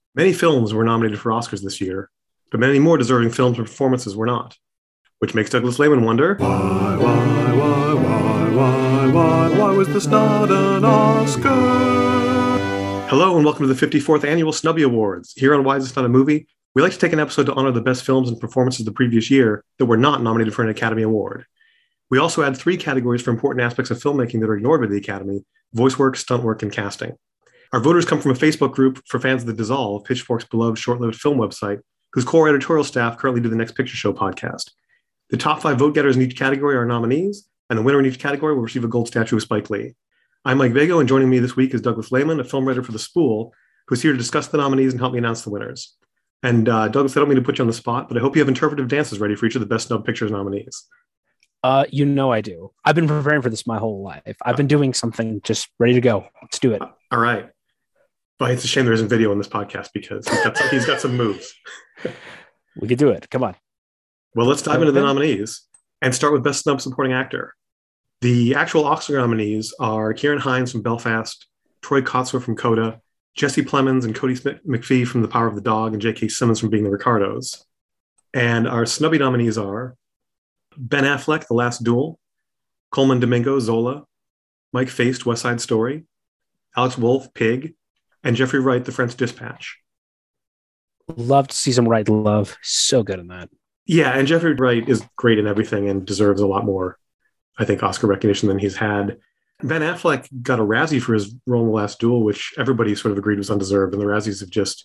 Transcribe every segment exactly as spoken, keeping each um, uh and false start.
Many films were nominated for Oscars this year, but many more deserving films and performances were not, which makes Douglas Lehman wonder, Why, why, why, why, why, why, why was this not an Oscar? Hello and welcome to the fifty-fourth Annual Snubby Awards. Here on Why Is This Not a Movie, we like to take an episode to honor the best films and performances of the previous year that were not nominated for an Academy Award. We also add three categories for important aspects of filmmaking that are ignored by the Academy: voice work, stunt work, and casting. Our voters come from a Facebook group for fans of The Dissolve, Pitchfork's beloved short-lived film website, whose core editorial staff currently do the Next Picture Show podcast. The top five vote getters in each category are nominees, and the winner in each category will receive a gold statue of Spike Lee. I'm Mike Vago, and joining me this week is Douglas Lehman, a film writer for The Spool, who's here to discuss the nominees and help me announce the winners. And uh, Douglas, I don't mean to put you on the spot, but I hope you have interpretive dances ready for each of the Best Snub Pictures nominees. Uh, you know I do. I've been preparing for this my whole life. I've been doing something just ready to go. Let's do it. All right. Well, it's a shame there isn't video on this podcast because he's got some, he's got some moves. We could do it. Come on. Well, let's dive into the nominees and start with Best Snub Supporting Actor. The actual Oscar nominees are Ciarán Hinds from Belfast, Troy Kotsur from Coda, Jesse Plemons and Cody Smith- McPhee from The Power of the Dog, and J K. Simmons from Being the Ricardos. And our snubby nominees are Ben Affleck, The Last Duel, Coleman Domingo, Zola, Mike Faist, West Side Story, Alex Wolff, Pig, and Jeffrey Wright, The French Dispatch. Love to see some Wright love. So good in that. Yeah, and Jeffrey Wright is great in everything and deserves a lot more, I think, Oscar recognition than he's had. Ben Affleck got a Razzie for his role in The Last Duel, which everybody sort of agreed was undeserved. And the Razzies have just,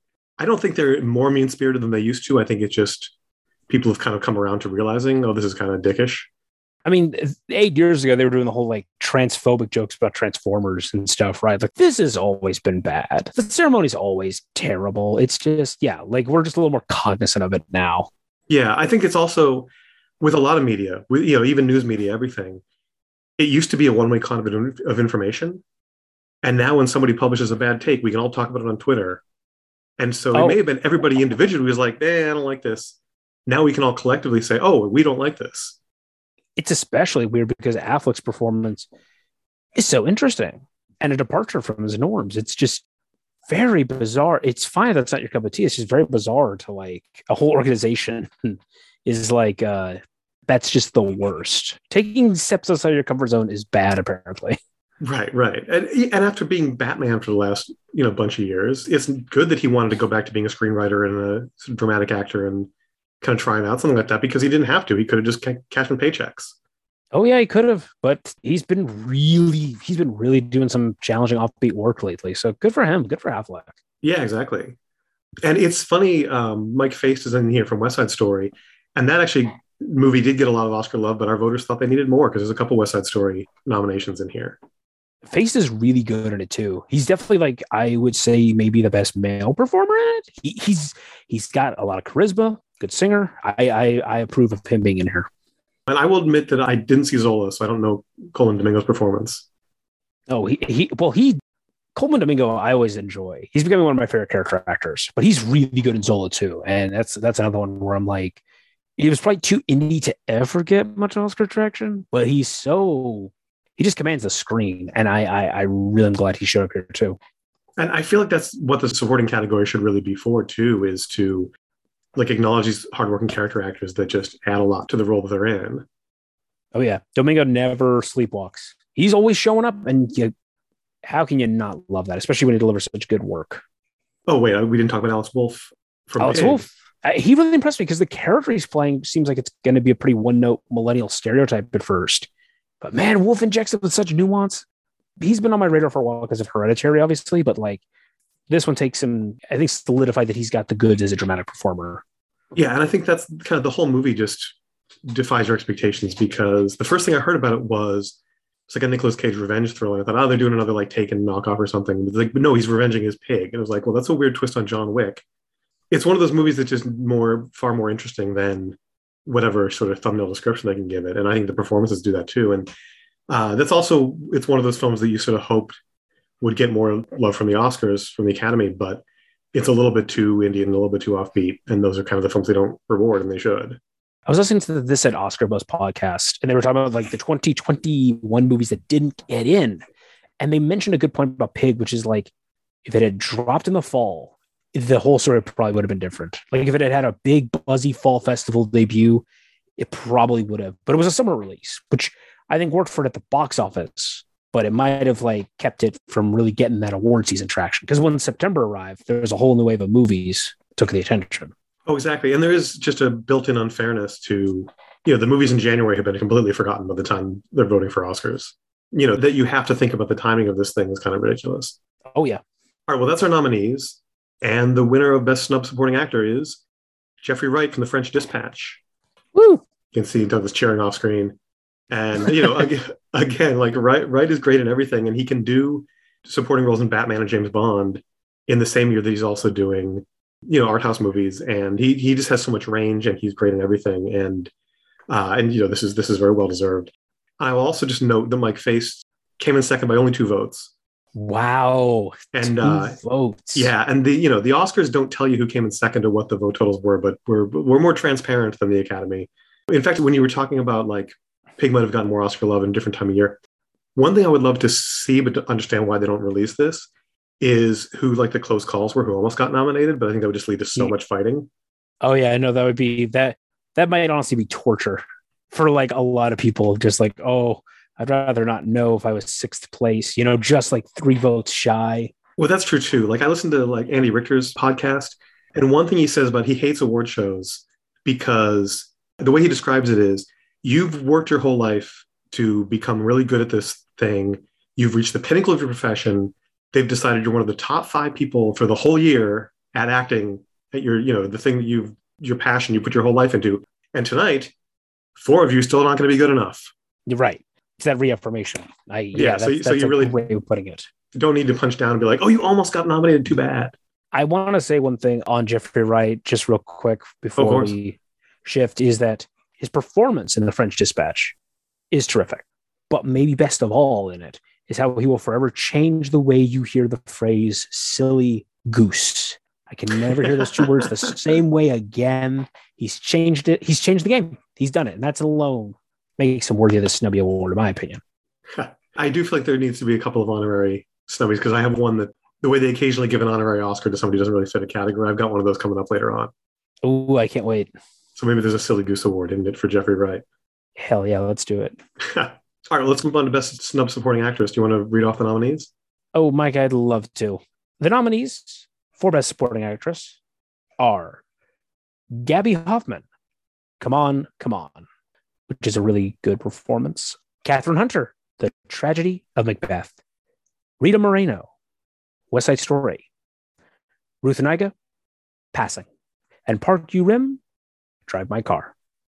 I don't think they're more mean-spirited than they used to. I think it's just people have kind of come around to realizing, oh, this is kind of dickish. I mean, eight years ago, they were doing the whole like transphobic jokes about Transformers and stuff, right? Like, this has always been bad. The ceremony's always terrible. It's just, yeah, like we're just a little more cognizant of it now. Yeah, I think it's also with a lot of media, with, you know, even news media, everything. It used to be a one-way conduit of information. And now when somebody publishes a bad take, we can all talk about it on Twitter. And so Oh. it may have been everybody individually was like, eh, I don't like this. Now we can all collectively say, oh, we don't like this. It's especially weird because Affleck's performance is so interesting and a departure from his norms. It's just very bizarre. It's fine if that's not your cup of tea. It's just very bizarre to like a whole organization is like, uh, that's just the worst. Taking steps outside of your comfort zone is bad, apparently. Right, right. And, and after being Batman for the last, you know, bunch of years, it's good that he wanted to go back to being a screenwriter and a dramatic actor and kind of trying out something like that because he didn't have to. He could have just ca- cashed in paychecks. Oh yeah, he could have, but he's been really, he's been really doing some challenging offbeat work lately. So good for him. Good for Affleck. Yeah, exactly. And it's funny, um, Mike Faist is in here from West Side Story, and that actually movie did get a lot of Oscar love, but our voters thought they needed more because there's a couple West Side Story nominations in here. Face is really good in it too. He's definitely like, I would say maybe the best male performer in it. He, he's he's got a lot of charisma, good singer. I, I I approve of him being in here. And I will admit that I didn't see Zola, so I don't know Coleman Domingo's performance. Oh, he he well he Coleman Domingo I always enjoy. He's becoming one of my favorite character actors, but he's really good in Zola too. And that's that's another one where I'm like, he was probably too indie to ever get much Oscar traction, but he's so he just commands the screen, and I, I, I really am glad he showed up here too. And I feel like that's what the supporting category should really be for too, is to like acknowledge these hardworking character actors that just add a lot to the role that they're in. Oh yeah, Domingo never sleepwalks. He's always showing up, and you, how can you not love that, especially when he delivers such good work? Oh wait, we didn't talk about Alex Wolff from Alex Pig. Wolff. Uh, he really impressed me because the character he's playing seems like it's going to be a pretty one-note millennial stereotype at first. But man, Wolff injects it with such nuance. He's been on my radar for a while because of Hereditary, obviously, but like this one takes him, I think, solidified that he's got the goods as a dramatic performer. Yeah, and I think that's kind of the whole movie just defies your expectations because the first thing I heard about it was it's like a Nicolas Cage revenge thriller. I thought, oh, they're doing another like Taken knockoff or something. But like, but no, he's revenging his pig. And I was like, well, that's a weird twist on John Wick. It's one of those movies that's just more, far more interesting than whatever sort of thumbnail description they can give it. And I think the performances do that too. And uh, that's also, it's one of those films that you sort of hoped would get more love from the Oscars, from the Academy, but it's a little bit too indie and a little bit too offbeat. And those are kind of the films they don't reward, and they should. I was listening to the This at Oscar Buzz podcast, and they were talking about like the twenty twenty-one movies that didn't get in. And they mentioned a good point about Pig, which is like, if it had dropped in the fall, the whole story probably would have been different. Like if it had had a big buzzy fall festival debut, it probably would have. But it was a summer release, which I think worked for it at the box office. But it might have like kept it from really getting that award season traction. Because when September arrived, there was a whole new wave of movies took the attention. Oh, exactly. And there is just a built-in unfairness to, you know, the movies in January have been completely forgotten by the time they're voting for Oscars. You know, that you have to think about the timing of this thing is kind of ridiculous. Oh, yeah. All right, well, that's our nominees. And the winner of Best Snub Supporting Actor is Jeffrey Wright from The French Dispatch. Woo! You can see Douglas cheering off screen. And, you know, again, again, like Wright, Wright is great in everything. And he can do supporting roles in Batman and James Bond in the same year that he's also doing, you know, art house movies. And he he just has so much range and he's great in everything. And, uh, and you know, this is this is very well deserved. I will also just note that Mike Face came in second by only two votes. Wow. And two uh, votes. Yeah. And the, you know, the Oscars don't tell you who came in second or what the vote totals were, but we're, we're more transparent than the Academy. In fact, when you were talking about like Pig might have gotten more Oscar love in a different time of year, one thing I would love to see, but to understand why they don't release this, is who like the close calls were, who almost got nominated. But I think that would just lead to so Yeah. much fighting. Oh, yeah. I know that would be that. That might honestly be torture for like a lot of people. Just like, oh, I'd rather not know if I was sixth place, you know, just like three votes shy. Well, that's true too. Like I listened to like Andy Richter's podcast, and one thing he says about he hates award shows because the way he describes it is you've worked your whole life to become really good at this thing. You've reached the pinnacle of your profession. They've decided you're one of the top five people for the whole year at acting at your, you know, the thing that you've, your passion you put your whole life into. And tonight, four of you still not going to be good enough. You're right. It's that reaffirmation. I, yeah, Yeah, that's, so- that's so you a really- great way of putting it. Don't need to punch down and be like, oh, you almost got nominated. Too bad. I want to say one thing on Jeffrey Wright, just real quick before course. we shift, is that his performance in The French Dispatch is terrific. But maybe best of all in it is how he will forever change the way you hear the phrase silly goose. I can never hear those two words the same way again. He's changed it. He's changed the game. He's done it. And that's alone makes him worthy of the Snubby Award, in my opinion. I do feel like there needs to be a couple of honorary snubbies because I have one that the way they occasionally give an honorary Oscar to somebody who doesn't really fit a category. I've got one of those coming up later on. Oh, I can't wait. So maybe there's a Silly Goose Award, isn't it, for Jeffrey Wright? Hell yeah, let's do it. All right, well, let's move on to Best Snub Supporting Actress. Do you want to read off the nominees? Oh, Mike, I'd love to. The nominees for Best Supporting Actress are Gabby Hoffman, Come On, Come On, which is a really good performance. Catherine Hunter, The Tragedy of Macbeth. Rita Moreno, West Side Story. Ruth Negga, Passing. And Park Yu-rim, Drive My Car.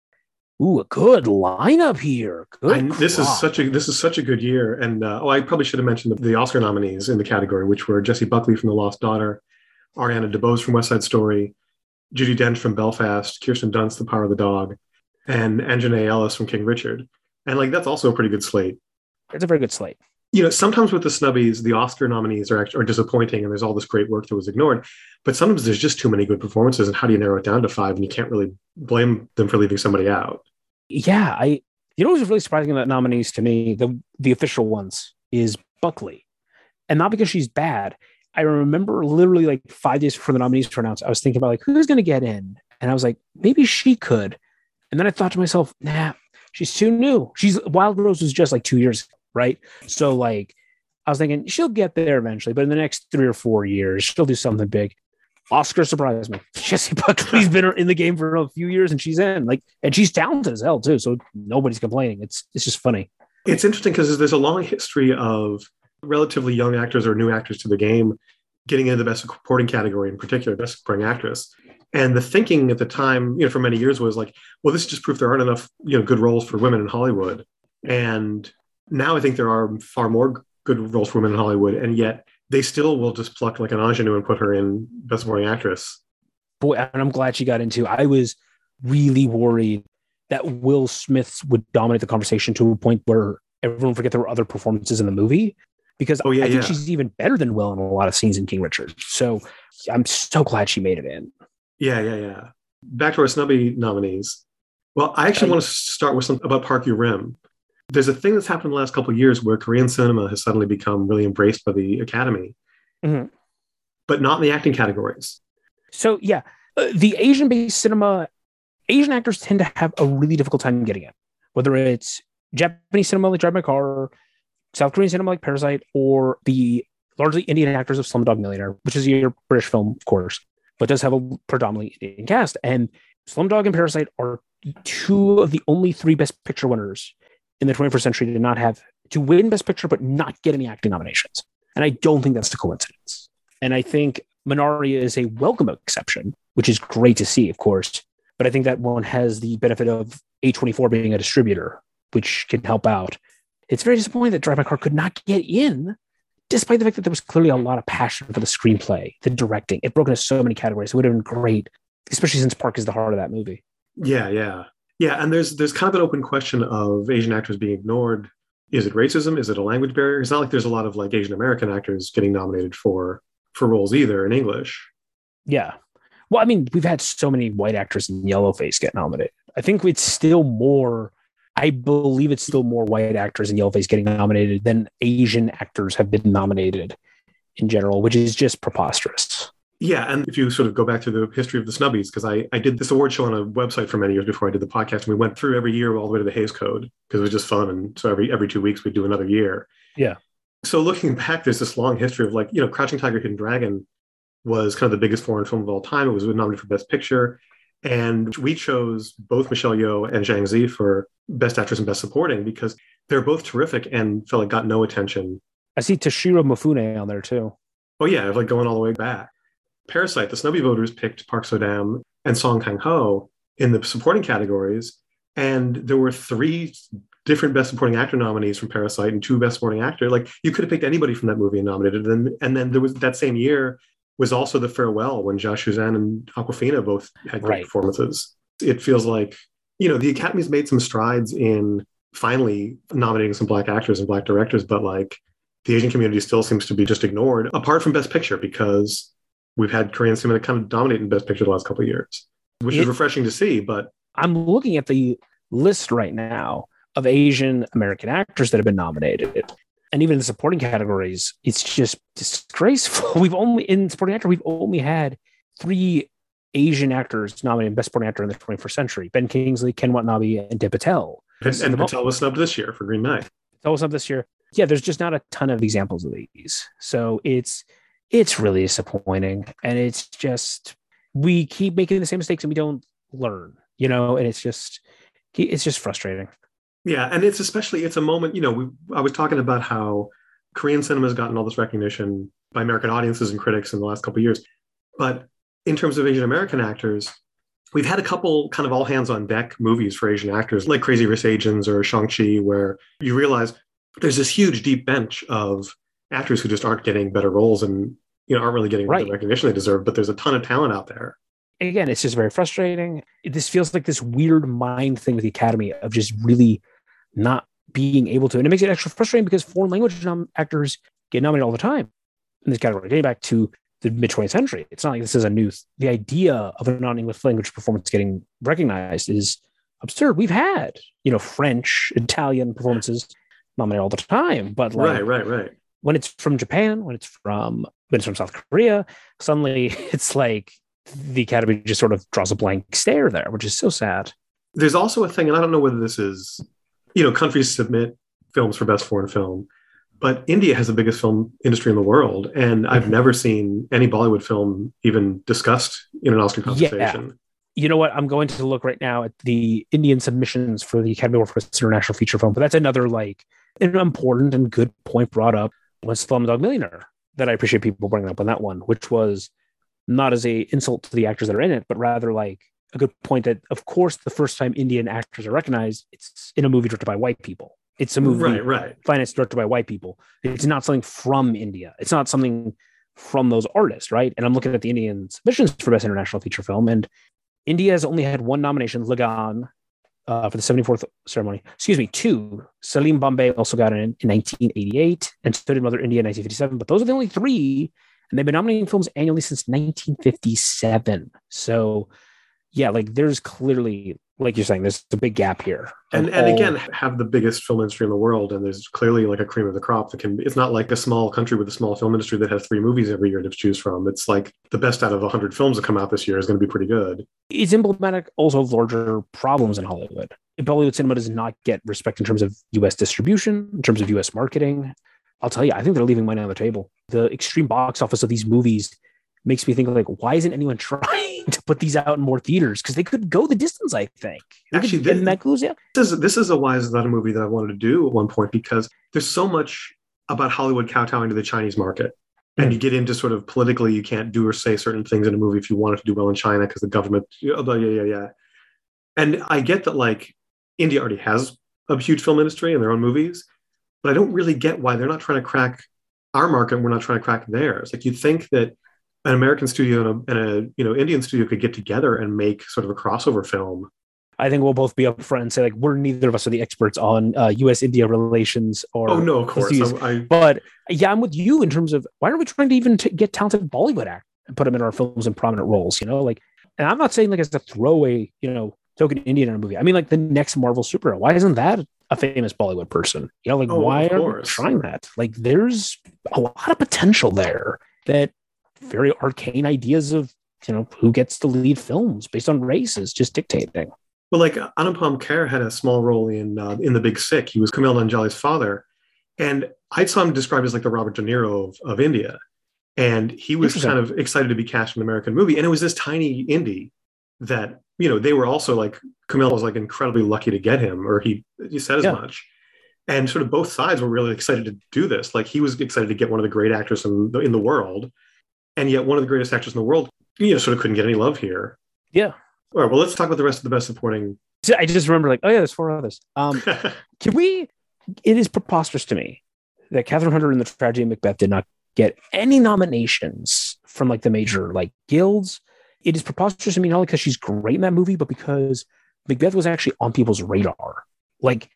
Ooh, a good lineup here. Good. And this is crop. such a this is such a good year. And uh, oh, I probably should have mentioned the, the Oscar nominees in the category, which were Jessie Buckley from The Lost Daughter, Ariana DeBose from West Side Story, Judi Dench from Belfast, Kirsten Dunst, The Power of the Dog, and Anjanae Ellis from King Richard. And like that's also a pretty good slate. It's a very good slate. You know, sometimes with the snubbies, the Oscar nominees are actually are disappointing, and there's all this great work that was ignored. But sometimes there's just too many good performances, and how do you narrow it down to five? And you can't really blame them for leaving somebody out. Yeah, I. You know what was really surprising about nominees to me, the the official ones, is Buckley, and not because she's bad. I remember literally like five days before the nominees were announced, I was thinking about like who's going to get in, and I was like, maybe she could. And then I thought to myself, nah, she's too new. She's Wild Rose was just like two years ago, right? So like, I was thinking she'll get there eventually, but in the next three or four years, she'll do something big. Oscar surprised me. Jessie Buckley's been in the game for a few years, and she's in like, and she's talented as hell too. So nobody's complaining. It's it's just funny. It's interesting because there's a long history of relatively young actors or new actors to the game getting into the Best Supporting category, in particular, Best Supporting Actress. And the thinking at the time, you know, for many years was like, well, this is just proof there aren't enough, you know, good roles for women in Hollywood. And now I think there are far more good roles for women in Hollywood, and yet they still will just pluck like an ingenue and put her in Best Supporting Actress. Boy, and I'm glad she got into. I was really worried that Will Smith would dominate the conversation to a point where everyone forget there were other performances in the movie, because Oh, yeah, I think yeah. she's even better than Will in a lot of scenes in King Richard. So I'm so glad she made it in. Yeah, yeah, yeah. Back to our snubby nominees. Well, I actually Uh, want to start with something about Park Yu-rim. There's a thing that's happened in the last couple of years where Korean cinema has suddenly become really embraced by the Academy, Mhm. but not in the acting categories. So yeah, uh, the Asian-based cinema, Asian actors tend to have a really difficult time getting in, whether it's Japanese cinema like Drive My Car, South Korean cinema like Parasite, or the largely Indian actors of Slumdog Millionaire, which is a British film, of course, but does have a predominantly Indian cast. And Slumdog and Parasite are two of the only three Best Picture winners in the twenty-first century to not have to win Best Picture, but not get any acting nominations. And I don't think that's a coincidence. And I think Minari is a welcome exception, which is great to see, of course. But I think that one has the benefit of A twenty-four being a distributor, which can help out. It's very disappointing that Drive My Car could not get in, despite the fact that there was clearly a lot of passion for the screenplay, the directing. It broke into so many categories. It would have been great, especially since Park is the heart of that movie. Yeah, yeah. Yeah, and there's there's kind of an open question of Asian actors being ignored. Is it racism? Is it a language barrier? It's not like there's a lot of like Asian American actors getting nominated for for roles either in English. Yeah. Well, I mean, we've had so many white actors in Yellowface get nominated. I think it's still more, I believe it's still more white actors in Yellowface getting nominated than Asian actors have been nominated in general, which is just preposterous. Yeah, and if you sort of go back to the history of the Snubbies, because I, I did this award show on a website for many years before I did the podcast, and we went through every year all the way to the Hays Code, because it was just fun, and so every every two weeks we'd do another year. Yeah. So looking back, there's this long history of like, you know, Crouching Tiger, Hidden Dragon was kind of the biggest foreign film of all time. It was nominated for Best Picture, and we chose both Michelle Yeoh and Zhang Zi for Best Actress and Best Supporting because they're both terrific and felt like got no attention. I see Toshiro Mifune on there too. Oh yeah, like going all the way back. Parasite, the Snubby voters picked Park So-dam and Song Kang-ho in the supporting categories, and there were three different Best Supporting Actor nominees from Parasite and two Best Supporting Actor. Like you could have picked anybody from that movie and nominated them. And then there was that same year was also The Farewell when Jia Shuzhen and Awkwafina both had great Right. performances. It feels like, you know, the Academy's made some strides in finally nominating some Black actors and Black directors, but like the Asian community still seems to be just ignored, apart from Best Picture, because we've had Korean cinema kind of dominate in Best Picture the last couple of years, which it, is refreshing to see. But I'm looking at the list right now of Asian American actors that have been nominated. And even in the supporting categories, it's just disgraceful. We've only, in supporting actor, we've only had three Asian actors nominated Best Supporting Actor in the twenty-first century. Ben Kingsley, Ken Watanabe, and Dev Patel. And, and Patel was snubbed this year for Green Knight. Patel was snubbed this year. Yeah, there's just not a ton of examples of these. So it's it's really disappointing. And it's just, we keep making the same mistakes and we don't learn, you know, and it's just, it's just frustrating. Yeah, and it's especially, it's a moment, you know, we, I was talking about how Korean cinema has gotten all this recognition by American audiences and critics in the last couple of years. But in terms of Asian American actors, we've had a couple kind of all hands on deck movies for Asian actors, like Crazy Rich Asians or Shang-Chi, where you realize there's this huge deep bench of actors who just aren't getting better roles and, you know, aren't really getting Right. the recognition they deserve, but there's a ton of talent out there. Again, it's just very frustrating. This feels like this weird mind thing with the Academy of just really not being able to. And it makes it extra frustrating because foreign language nom- actors get nominated all the time in this category, dating back to the mid-twentieth century. It's not like this is a new, th- the idea of a non-English language performance getting recognized is absurd. We've had, you know, French, Italian performances nominated all the time, but like, Right, right, right. when it's from Japan, when it's from, when it's from South Korea, suddenly it's like the Academy just sort of draws a blank stare there, which is so sad. There's also a thing, and I don't know whether this is, you know, countries submit films for best foreign film, but India has the biggest film industry in the world. And I've never seen any Bollywood film even discussed in an Oscar conversation. Yeah. You know what? I'm going to look right now at the Indian submissions for the Academy Award for Best International Feature Film, but that's another like an important and good point brought up was Slumdog Millionaire that I appreciate people bringing up on that one, which was not as a insult to the actors that are in it, but rather like a good point that, of course, the first time Indian actors are recognized, it's in a movie directed by white people. It's a movie Right, right. financed directed by white people. It's not something from India. It's not something from those artists, right? And I'm looking at the Indian submissions for Best International Feature Film, and India has only had one nomination, Lagan, uh, for the seventy-fourth ceremony. Excuse me, two. Salim Bombay also got it in, in nineteen eighty-eight, and so did Mother India in nineteen fifty-seven. But those are the only three, and they've been nominating films annually since nineteen fifty-seven. So, yeah, like there's clearly Like you're saying, there's a big gap here. And of and all- again, have the biggest film industry in the world, and there's clearly like a cream of the crop that can. It's not like a small country with a small film industry that has three movies every year to choose from. It's like the best out of a hundred films that come out this year is going to be pretty good. it's emblematic also of larger problems in Hollywood. Bollywood cinema does not get respect in terms of U S distribution, in terms of U S marketing. I'll tell you, I think they're leaving money on the table. The extreme box office of these movies makes me think like, why isn't anyone trying to put these out in more theaters? Because they could go the distance, I think. They Actually, could, this, and that goes, yeah. this is this is a why is not a movie that I wanted to do at one point, because there's so much about Hollywood kowtowing to the Chinese market. And you get into sort of politically, you can't do or say certain things in a movie if you want it to do well in China because the government, yeah, yeah, yeah. And I get that like India already has a huge film industry and their own movies, but I don't really get why they're not trying to crack our market and we're not trying to crack theirs. Like you'd think that an American studio and a, and a you know Indian studio could get together and make sort of a crossover film. I think we'll both be upfront and say like we're neither of us are the experts on uh, U S India relations or oh no, of course. I, I, but yeah, I'm with you in terms of why are we trying to even t- get talented Bollywood actors and put them in our films in prominent roles? You know, like, and I'm not saying like as a throwaway, you know, token Indian in a movie. I mean, like the next Marvel superhero. Why isn't that a famous Bollywood person? You know, like oh, why are we trying that? Like, there's a lot of potential there that very arcane ideas of you know who gets to lead films based on race is just dictating. Well, like Anupam Kher had a small role in uh, in The Big Sick. He was Kumail Nanjiani's father, and I saw him described as like the Robert De Niro of, of India. And he was kind of excited to be cast in an American movie, and it was this tiny indie that you know they were also like Kumail was like incredibly lucky to get him, or he he said as yeah. much. And sort of both sides were really excited to do this. Like he was excited to get one of the great actors in the, in the world, and yet one of the greatest actors in the world, you know, sort of couldn't get any love here. Yeah. All right, well, let's talk about the rest of the best supporting. I just remember like, oh yeah, there's four others. Um, can we, it is preposterous to me that Catherine Hunter in The Tragedy of Macbeth did not get any nominations from like the major like guilds. It is preposterous to me, not only because she's great in that movie, but because Macbeth was actually on people's radar. Like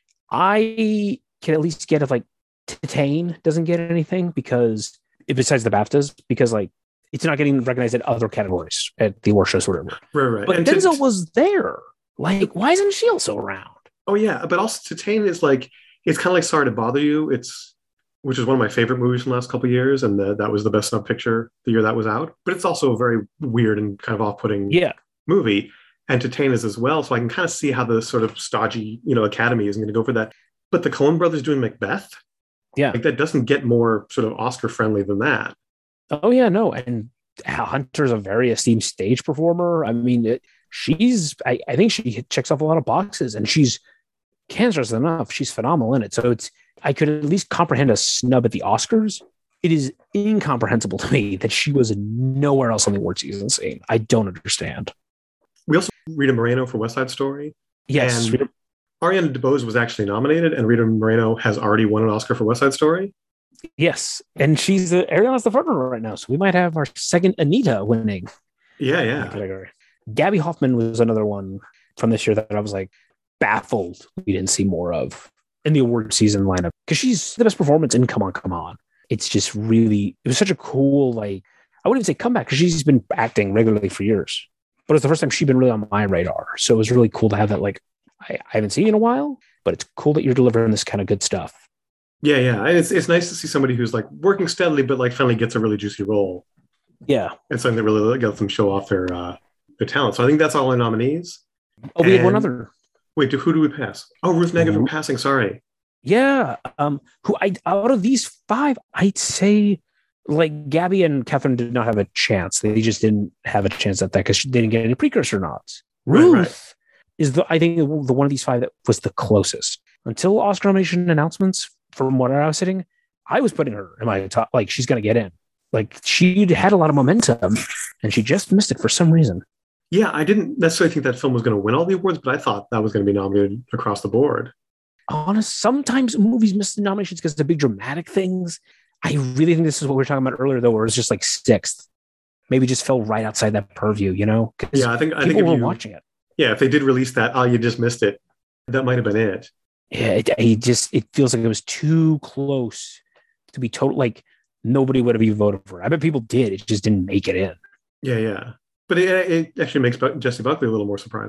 I can at least get if like Titane doesn't get anything because besides the BAFTAs, because like, it's not getting recognized in other categories at the award shows or whatever. Right, right. But and Denzel t- was there. Like, why isn't she also around? Oh, yeah. But also Titane is like, it's kind of like Sorry to Bother You. It's, which is one of my favorite movies from the last couple of years. And the, that was the best snub picture the year that was out. But it's also a very weird and kind of off-putting yeah. movie. And Titane is as well. So I can kind of see how the sort of stodgy, you know, Academy isn't going to go for that. But the Coen brothers doing Macbeth, yeah, like that doesn't get more sort of Oscar-friendly than that. Oh, yeah, no. And Hunter's a very esteemed stage performer. I mean, it, she's, I, I think she checks off a lot of boxes and she's cancerous enough. She's phenomenal in it. So it's, I could at least comprehend a snub at the Oscars. It is incomprehensible to me that she was nowhere else on the award season scene. I don't understand. We also Rita Moreno for West Side Story. Yes. And Ariana DeBose was actually nominated, and Rita Moreno has already won an Oscar for West Side Story. Yes, and she's the Ariana's the front runner right now, so we might have our second Anita winning. Yeah, yeah. Category. Gabby Hoffman was another one from this year that I was like baffled we didn't see more of in the award season lineup because she's the best performance in Come On, Come On. It's just really, it was such a cool, like, I wouldn't even say comeback because she's been acting regularly for years, but it's the first time she'd been really on my radar. So it was really cool to have that. Like, I, I haven't seen you in a while, but it's cool that you're delivering this kind of good stuff. Yeah, yeah. It's it's nice to see somebody who's like working steadily, but like finally gets a really juicy role. Yeah. And something that really lets them show off their uh, their talent. So I think that's all our nominees. Oh, we and, had one other. Wait, who do we pass? Oh, Ruth Negga from Passing. Sorry. Yeah. Um, who I out of these five, I'd say like Gabby and Catherine did not have a chance. They just didn't have a chance at that because they didn't get any precursor nods. Right, Ruth right. is the I think the one of these five that was the closest until Oscar nomination announcements. From what I was sitting, I was putting her in my top. Like she's going to get in. Like she had a lot of momentum, and she just missed it for some reason. Yeah, I didn't necessarily think that film was going to win all the awards, but I thought that was going to be nominated across the board. Honest, sometimes movies miss the nominations because they're big dramatic things. I really think this is what we were talking about earlier, though, where it's just like sixth, maybe just fell right outside that purview. You know? Yeah, I think I people think were you, watching it. Yeah, if they did release that, oh, you just missed it. That might have been it. Yeah, it, it just it feels like it was too close to be total. Like nobody would have even voted for it. I bet people did. It just didn't make it in. Yeah, yeah. But it, it actually makes Jessie Buckley a little more surprising.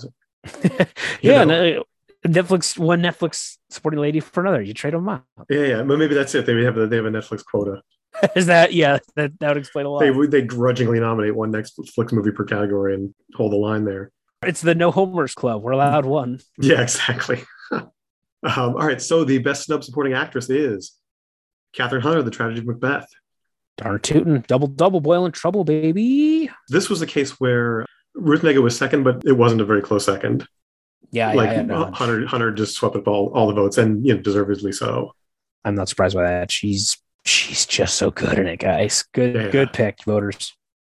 yeah, know? no, Netflix one Netflix supporting lady for another. You trade them out. Yeah, yeah. But maybe that's it. They have a, they have a Netflix quota. Is that yeah? That that would explain a lot. They they grudgingly nominate one Netflix movie per category and hold the line there. It's the no homers club. We're allowed one. Yeah, exactly. um, all right. So the best snub supporting actress is Catherine Hunter, The Tragedy of Macbeth. Darn tootin', double double, boiling trouble, baby. This was a case where Ruth Negga was second, but it wasn't a very close second. Yeah, like yeah, yeah, no. Hunter Hunter just swept up all, all the votes, and you know, deservedly so. I'm not surprised by that. She's she's just so good in it, guys. Good Yeah. good pick, voters.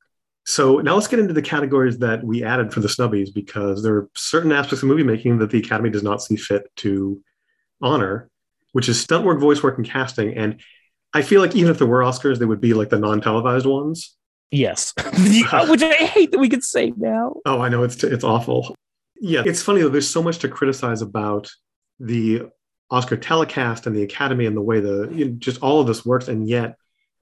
So now let's get into the categories that we added for the snubbies, because there are certain aspects of movie making that the Academy does not see fit to honor, which is stunt work, voice work, and casting. And I feel like even if there were Oscars, they would be like the non-televised ones. Yes, which I hate that we could say now. Oh, I know, it's it's awful. Yeah, it's funny though. There's so much to criticize about the Oscar telecast and the Academy and the way the you know, just all of this works, and yet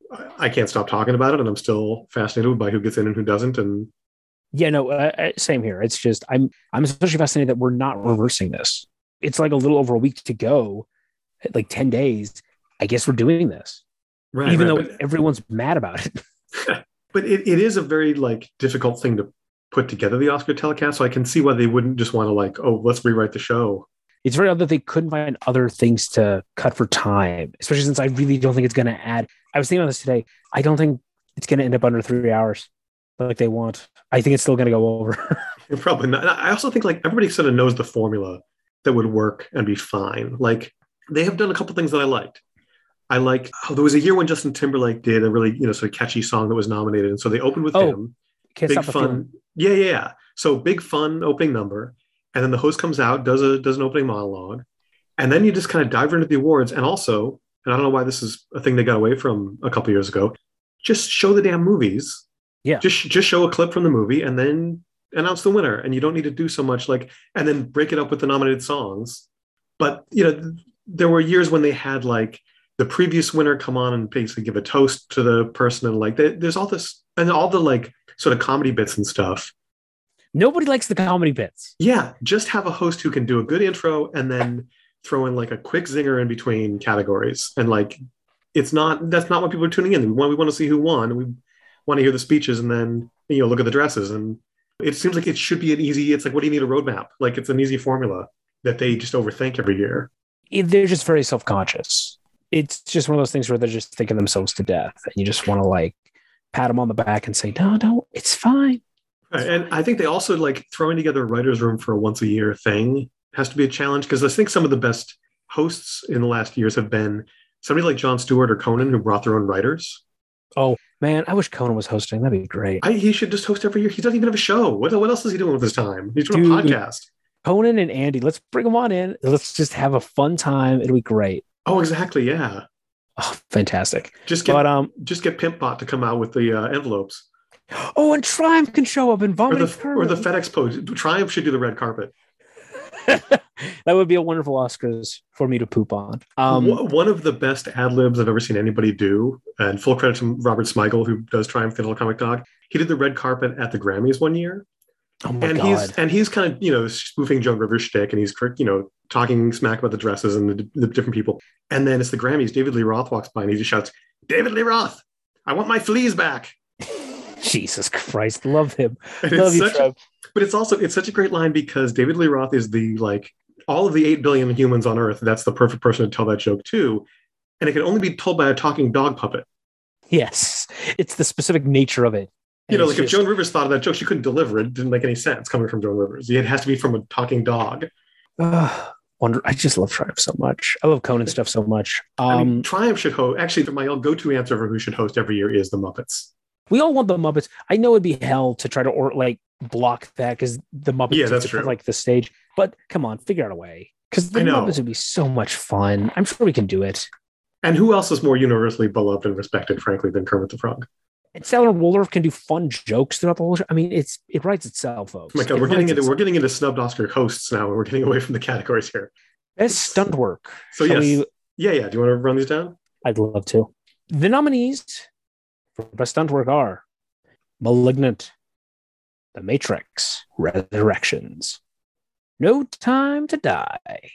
I can't stop talking about it, and I'm still fascinated by who gets in and who doesn't. And yeah, no, uh, same here. It's just I'm I'm especially fascinated that we're not reversing this. It's like a little over a week to go, like ten days. I guess we're doing this, right, even right, though but, everyone's mad about it. But it, it is a very like difficult thing to put together, the Oscar telecast. So I can see why they wouldn't just want to like, oh, let's rewrite the show. It's very odd that they couldn't find other things to cut for time, especially since I really don't think it's going to add. I was thinking about this today. I don't think it's going to end up under three hours like they want. I think it's still going to go over. Probably not. I also think like everybody sort of knows the formula that would work and be fine. Like they have done a couple things that I liked. I like, oh, there was a year when Justin Timberlake did a really, you know, sort of catchy song that was nominated. And so they opened with oh, him. Can't Big Stop the fun. Feeling. Yeah, yeah, yeah. So big fun opening number. And then the host comes out, does a does an opening monologue. And then you just kind of dive into the awards. And also, and I don't know why this is a thing they got away from a couple years ago, just show the damn movies. Yeah. Just just show a clip from the movie and then announce the winner. And you don't need to do so much like, and then break it up with the nominated songs. But, you know, there were years when they had like the previous winner come on and basically give a toast to the person. And like, there's all this, and all the like sort of comedy bits and stuff. Nobody likes the comedy bits. Yeah. Just have a host who can do a good intro and then throw in like a quick zinger in between categories. And like, it's not, that's not what people are tuning in. We want, we want to see who won. And we want to hear the speeches and then, you know, look at the dresses. And it seems like it should be an easy, it's like, what do you need a roadmap? Like it's an easy formula that they just overthink every year. They're just very self-conscious. It's just one of those things where they're just thinking themselves to death. And you just want to like pat them on the back and say, no, no, it's fine. Right. And I think they also like throwing together a writer's room for a once a year thing has to be a challenge, because I think some of the best hosts in the last years have been somebody like Jon Stewart or Conan, who brought their own writers. Oh man, I wish Conan was hosting. That'd be great. I, he should just host every year. He doesn't even have a show. What, what else is he doing with his time? He's doing Dude, a podcast. Conan and Andy, let's bring them on in. Let's just have a fun time. It'll be great. Oh, exactly. Yeah. Oh, fantastic. Just get but, um, just get Pimpbot to come out with the uh, envelopes. Oh, and Triumph can show up and vomit. Or the, or the FedEx post. Triumph should do the red carpet. That would be a wonderful Oscars for me to poop on. Um, One of the best ad libs I've ever seen anybody do, and full credit to Robert Smigel, who does Triumph Digital Comic Dog. He did the red carpet at the Grammys one year. Oh my and God. he's and he's kind of, you know, spoofing Joan Rivers' shtick, and he's, you know, talking smack about the dresses and the, the different people. And then it's the Grammys. David Lee Roth walks by and he just shouts, "David Lee Roth, I want my fleas back." Jesus Christ, love him. And Love it's you, such, Trev. but it's also it's such a great line, because David Lee Roth is the like all of the eight billion humans on Earth. That's the perfect person to tell that joke to, and it can only be told by a talking dog puppet. Yes, it's the specific nature of it. You know, like just, if Joan Rivers thought of that joke, she couldn't deliver it. It didn't make any sense coming from Joan Rivers. It has to be from a talking dog. Uh, wonder. I just love Triumph so much. I love Conan stuff so much. Um, I mean, Triumph should host. Actually, my go-to answer for who should host every year is the Muppets. we all want the Muppets. I know it'd be hell to try to or like block that because the Muppets Yeah, that's is true. like the stage. But come on, figure out a way, because the I know. Muppets would be so much fun. I'm sure we can do it. And who else is more universally beloved and respected, frankly, than Kermit the Frog? And Stellar Waldorf can do fun jokes throughout the whole show. I mean, it's it writes itself, folks. Oh my God, It we're getting writes into itself. we're getting into snubbed Oscar hosts now, and we're getting away from the categories here. Best stunt work. So Shall yes, we- yeah, yeah. Do you want to run these down? I'd love to. The nominees for best stunt work are Malignant, The Matrix, Resurrections, No Time to Die,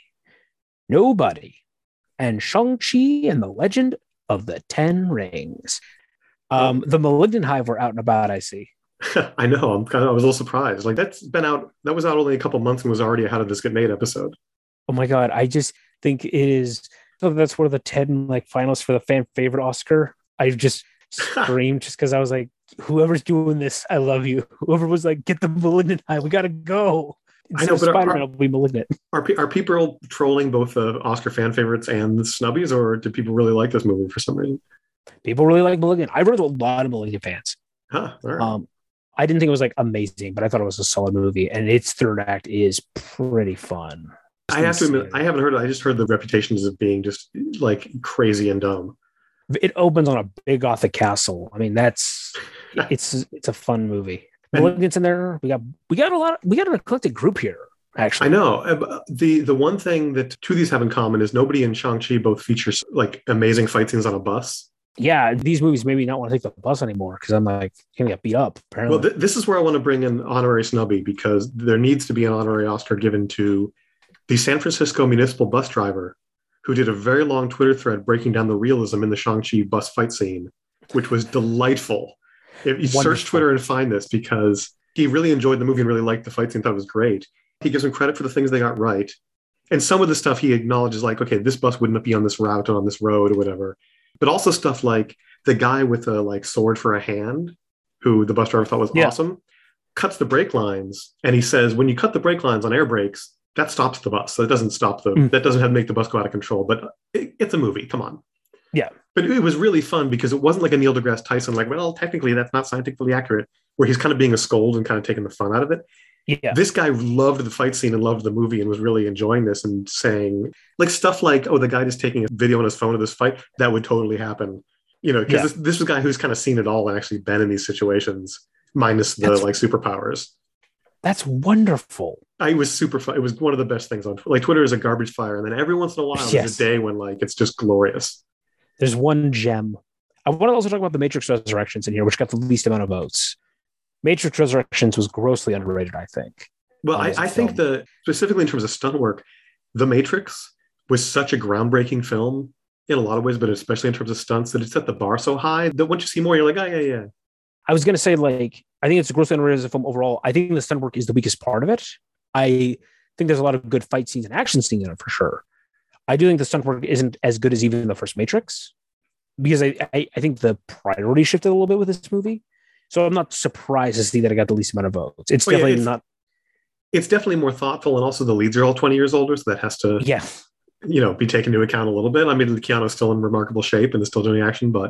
Nobody, and Shang-Chi and the Legend of the Ten Rings. Um, oh. The Malignant Hive were out and about, I see. I know. I'm kind of. I was a little surprised. Like that's been out. That was out only a couple months and was already a How Did This Get Made episode. Oh my god! I just think it is. So that's one of the ten like finalists for the fan favorite Oscar. I just screamed just because I was like, whoever's doing this, I love you. Whoever was like, get the Malignant Hive. We gotta go. Instead I know, but Spider-Man are, will be Malignant. Are are people trolling both the Oscar fan favorites and the snubbies, or do people really like this movie for some reason? People really like Malignant. I read a lot of Malignant fans. Huh. All right. Um. I didn't think it was like amazing, but I thought it was a solid movie, and its third act is pretty fun. I have to admit, I haven't heard it. I just heard the reputations of being just like crazy and dumb. It opens on a big Gothic castle. I mean, that's it's it's a fun movie. Malignant's in there. We got we got a lot. Of, we got an eclectic group here. Actually, I know the the one thing that two of these have in common is nobody in Shang-Chi both features like amazing fight scenes on a bus. Yeah, these movies made me not want to take the bus anymore because I'm like gonna get beat up. Apparently. Well, th- this is where I want to bring in honorary snubby because there needs to be an honorary Oscar given to the San Francisco municipal bus driver who did a very long Twitter thread breaking down the realism in the Shang-Chi bus fight scene, which was delightful. If you Wonderful. Search Twitter and find this because he really enjoyed the movie and really liked the fight scene, thought it was great. He gives them credit for the things they got right. And some of the stuff he acknowledges like, okay, this bus wouldn't be on this route or on this road or whatever. But also stuff like the guy with a like sword for a hand, who the bus driver thought was yeah. awesome, cuts the brake lines. And he says, when you cut the brake lines on air brakes, that stops the bus. So it doesn't stop the, mm. that doesn't have to make the bus go out of control. But it, it's a movie. Come on. Yeah. But it was really fun because it wasn't like a Neil deGrasse Tyson, like, well, technically that's not scientifically accurate, where he's kind of being a scold and kind of taking the fun out of it. Yeah. This guy loved the fight scene and loved the movie and was really enjoying this and saying like stuff like, oh, the guy just taking a video on his phone of this fight, that would totally happen. You know, because yeah. this, this is a guy who's kind of seen it all and actually been in these situations, minus the that's, like superpowers. That's wonderful. I was super fun. It was one of the best things on like Twitter is a garbage fire. And then every once in a while, yes. there's a day when like it's just glorious. There's one gem. I want to also talk about the Matrix Resurrections in here, which got the least amount of votes. Matrix Resurrections was grossly underrated, I think. Well, I, I think the specifically in terms of stunt work, The Matrix was such a groundbreaking film in a lot of ways, but especially in terms of stunts, that it set the bar so high that once you see more, you're like, oh, yeah, yeah. I was going to say, like, I think it's a grossly underrated film overall. I think the stunt work is the weakest part of it. I think there's a lot of good fight scenes and action scenes in it for sure. I do think the stunt work isn't as good as even the first Matrix because I, I, I think the priority shifted a little bit with this movie. So I'm not surprised to see that it got the least amount of votes. It's oh, definitely yeah, it's, not. It's definitely more thoughtful. And also the leads are all twenty years older. So that has to, yeah, you know, be taken into account a little bit. I mean, Keanu's still in remarkable shape and is still doing action, but.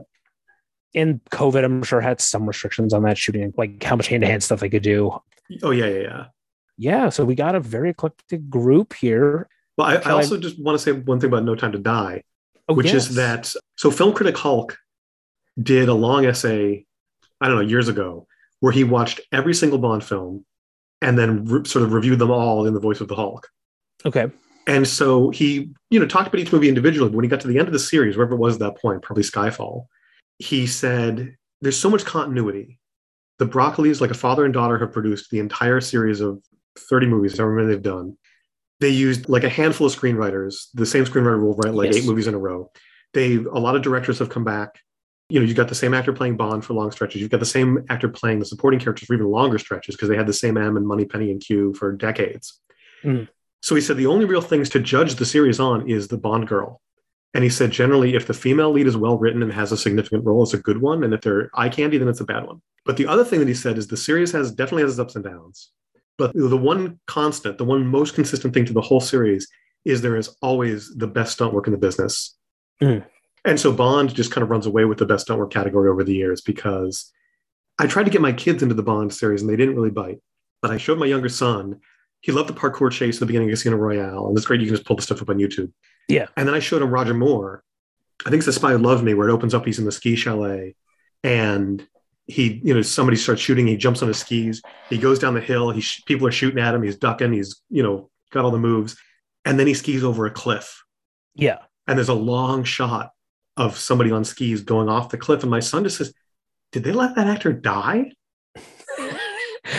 And COVID, I'm sure, had some restrictions on that shooting, like how much hand-to-hand stuff they could do. Oh, yeah, yeah, yeah. Yeah. So we got a very eclectic group here. Well, I, I also I... just want to say one thing about No Time to Die, oh, which yes. is that, so film critic Hulk did a long essay, I don't know, years ago, where he watched every single Bond film and then re- sort of reviewed them all in the voice of the Hulk. Okay. And so he, you know, talked about each movie individually. But when he got to the end of the series, wherever it was at that point, probably Skyfall, he said, there's so much continuity. The Broccolis, like a father and daughter, have produced the entire series of thirty movies, however many they've done. They used like a handful of screenwriters. The same screenwriter will write like yes. eight movies in a row. They, a lot of directors have come back. You know, you've got the same actor playing Bond for long stretches. You've got the same actor playing the supporting characters for even longer stretches because they had the same M and Moneypenny and Q for decades. Mm. So he said the only real things to judge the series on is the Bond girl. And he said, generally, if the female lead is well written and has a significant role, it's a good one. And if they're eye candy, then it's a bad one. But the other thing that he said is the series has definitely has its ups and downs. But the one constant, the one most consistent thing to the whole series is there is always the best stunt work in the business. Mm. And so Bond just kind of runs away with the best stunt work category over the years because I tried to get my kids into the Bond series and they didn't really bite. But I showed my younger son, he loved the parkour chase at the beginning of Casino Royale. And it's great, you can just pull the stuff up on YouTube. Yeah. And then I showed him Roger Moore. I think it's The Spy Who Loved Me, where it opens up, he's in the ski chalet. And he, you know, somebody starts shooting, he jumps on his skis, he goes down the hill, he sh- people are shooting at him, he's ducking, he's, you know, got all the moves. And then he skis over a cliff. Yeah. And there's a long shot of somebody on skis going off the cliff. And my son just says, did they let that actor die?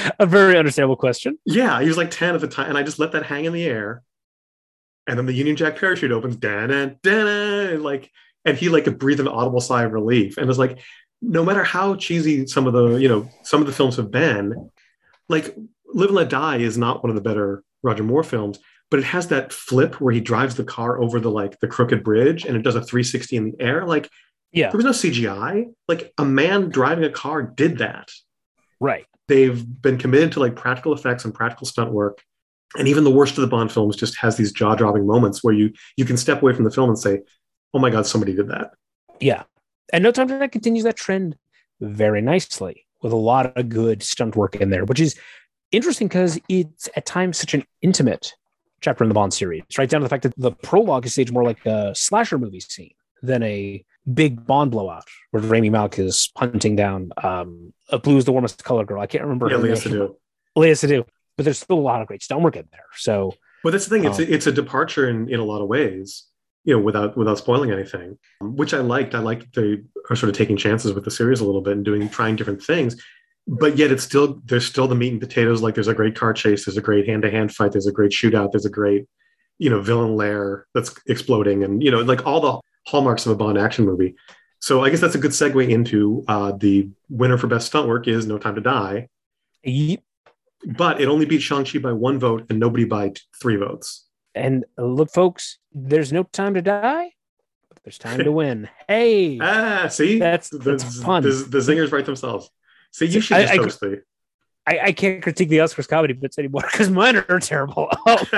A very understandable question. Yeah, he was like ten at the time, and I just let that hang in the air. And then the Union Jack parachute opens, da-na, da-na, and like, and he like breathed an audible sigh of relief. And it's like, no matter how cheesy some of the, you know, some of the films have been, like Live and Let Die is not one of the better Roger Moore films, but it has that flip where he drives the car over the like the crooked bridge and it does a three sixty in the air. Like, yeah, there was no C G I. Like a man driving a car did that. Right. They've been committed to like practical effects and practical stunt work. And even the worst of the Bond films just has these jaw-dropping moments where you you can step away from the film and say, oh my God, somebody did that. Yeah. And No Time to Die continues that trend very nicely with a lot of good stunt work in there, which is interesting because it's at times such an intimate chapter in the Bond series, right down to the fact that the prologue is staged more like a slasher movie scene than a big Bond blowout where Rami Malek is hunting down um, a Blue is the Warmest Color girl. I can't remember. Yeah, Léa Seydoux. Léa Seydoux. But there's still a lot of great stunt work in there. So, well, that's the thing. It's um, a, it's a departure in, in a lot of ways, you know, without without spoiling anything, which I liked. I liked that they are sort of taking chances with the series a little bit and doing trying different things. But yet, it's still there's still the meat and potatoes. Like there's a great car chase, there's a great hand to hand fight, there's a great shootout, there's a great, you know, villain lair that's exploding, and you know, like all the hallmarks of a Bond action movie. So I guess that's a good segue into uh, the winner for best stunt work is No Time to Die. Yep. But it only beat Shang-Chi by one vote and nobody by t- three votes. And look, folks, there's no time to die, but there's time to win. Hey, ah, see, that's, the, that's fun. The, the zingers write themselves. See, you should just I, host the. I, I can't critique the Oscars comedy bits anymore because mine are terrible.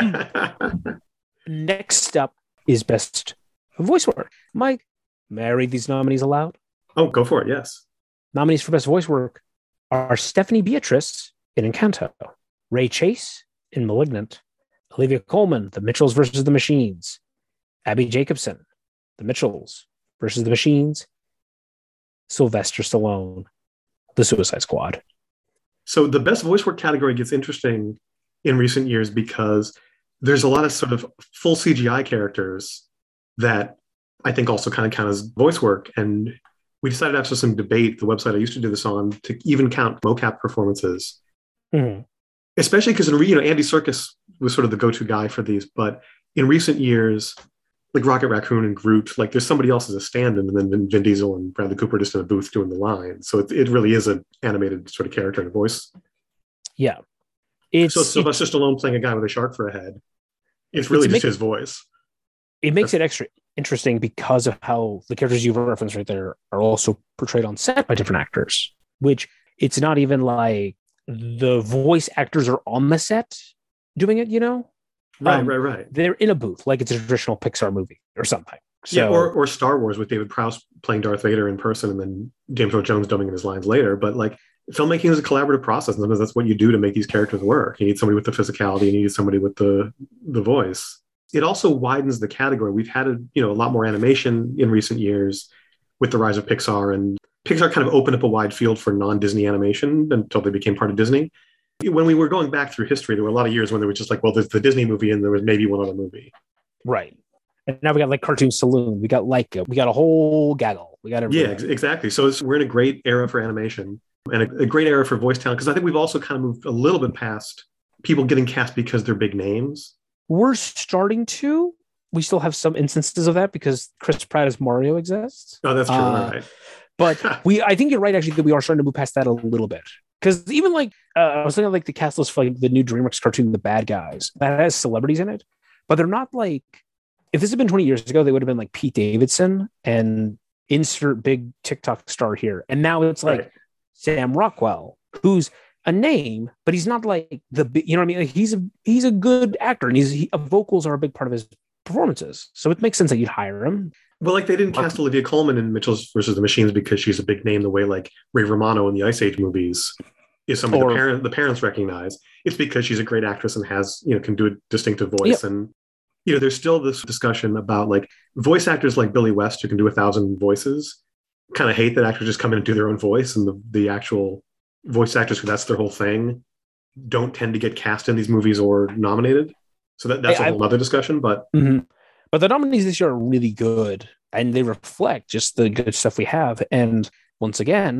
Next up is best voice work. Mike, may I read these nominees aloud? Oh, go for it. Yes. Nominees for best voice work are Stephanie Beatrice in Encanto, Ray Chase in Malignant, Olivia Colman, The Mitchells versus the Machines, Abby Jacobson, The Mitchells versus the Machines, Sylvester Stallone, The Suicide Squad. So the best voice work category gets interesting in recent years because there's a lot of sort of full C G I characters that I think also kind of count as voice work. And we decided after some debate, the website I used to do this on, to even count mocap performances. Mm-hmm. Especially because, you know, Andy Serkis was sort of the go-to guy for these. But in recent years, like Rocket Raccoon and Groot, like there's somebody else as a stand-in, and then Vin Diesel and Bradley Cooper just in a booth doing the line. So it, it really is an animated sort of character and voice. Yeah. It's, so Sylvester Stallone playing a guy with a shark for a head. It's really it's just make, his voice. It makes That's, it extra interesting because of how the characters you've referenced right there are also portrayed on set by different actors, which it's not even like the voice actors are on the set doing it, you know? Right, um, right, right. They're in a booth like it's a traditional Pixar movie or something. So, yeah, or, or Star Wars with David Prowse playing Darth Vader in person and then James Earl Jones dubbing in his lines later. But like filmmaking is a collaborative process, and sometimes that's what you do to make these characters work. You need somebody with the physicality, and you need somebody with the the voice. It also widens the category. We've had a, you know, a lot more animation in recent years with the rise of Pixar, and Pixar kind of opened up a wide field for non-Disney animation until they became part of Disney. When we were going back through history, there were a lot of years when there was just like, well, there's the Disney movie and there was maybe one other movie. Right. And now we got like Cartoon Saloon. We got Leica. We got a whole gaggle. We got everything. Yeah, ex- exactly. So it's, we're in a great era for animation and a, a great era for voice talent, because I think we've also kind of moved a little bit past people getting cast because they're big names. We're starting to. We still have some instances of that because Chris Pratt as Mario exists. Oh, that's true. Uh, All right. But we, I think you're right, actually, that we are starting to move past that a little bit. Because even like, uh, I was thinking of like the cast list for like the new DreamWorks cartoon, The Bad Guys, that has celebrities in it, but they're not like, if this had been twenty years ago, they would have been like Pete Davidson and insert big TikTok star here. And now it's like right. Sam Rockwell, who's a name, but he's not like the, you know what I mean? Like he's a, he's a good actor, and he's, he, uh, vocals are a big part of his performances. So it makes sense that you'd hire him. Well, like they didn't cast Olivia Colman in Mitchells versus the Machines because she's a big name the way like Ray Romano in the Ice Age movies is somebody or, the, parent, the parents recognize. It's because she's a great actress and has, you know, can do a distinctive voice. Yep. And, you know, there's still this discussion about like voice actors like Billy West who can do a thousand voices kind of hate that actors just come in and do their own voice, and the, the actual voice actors who that's their whole thing don't tend to get cast in these movies or nominated. So that, that's hey, a whole I, other discussion. But mm-hmm. But the nominees this year are really good, and they reflect just the good stuff we have. And once again,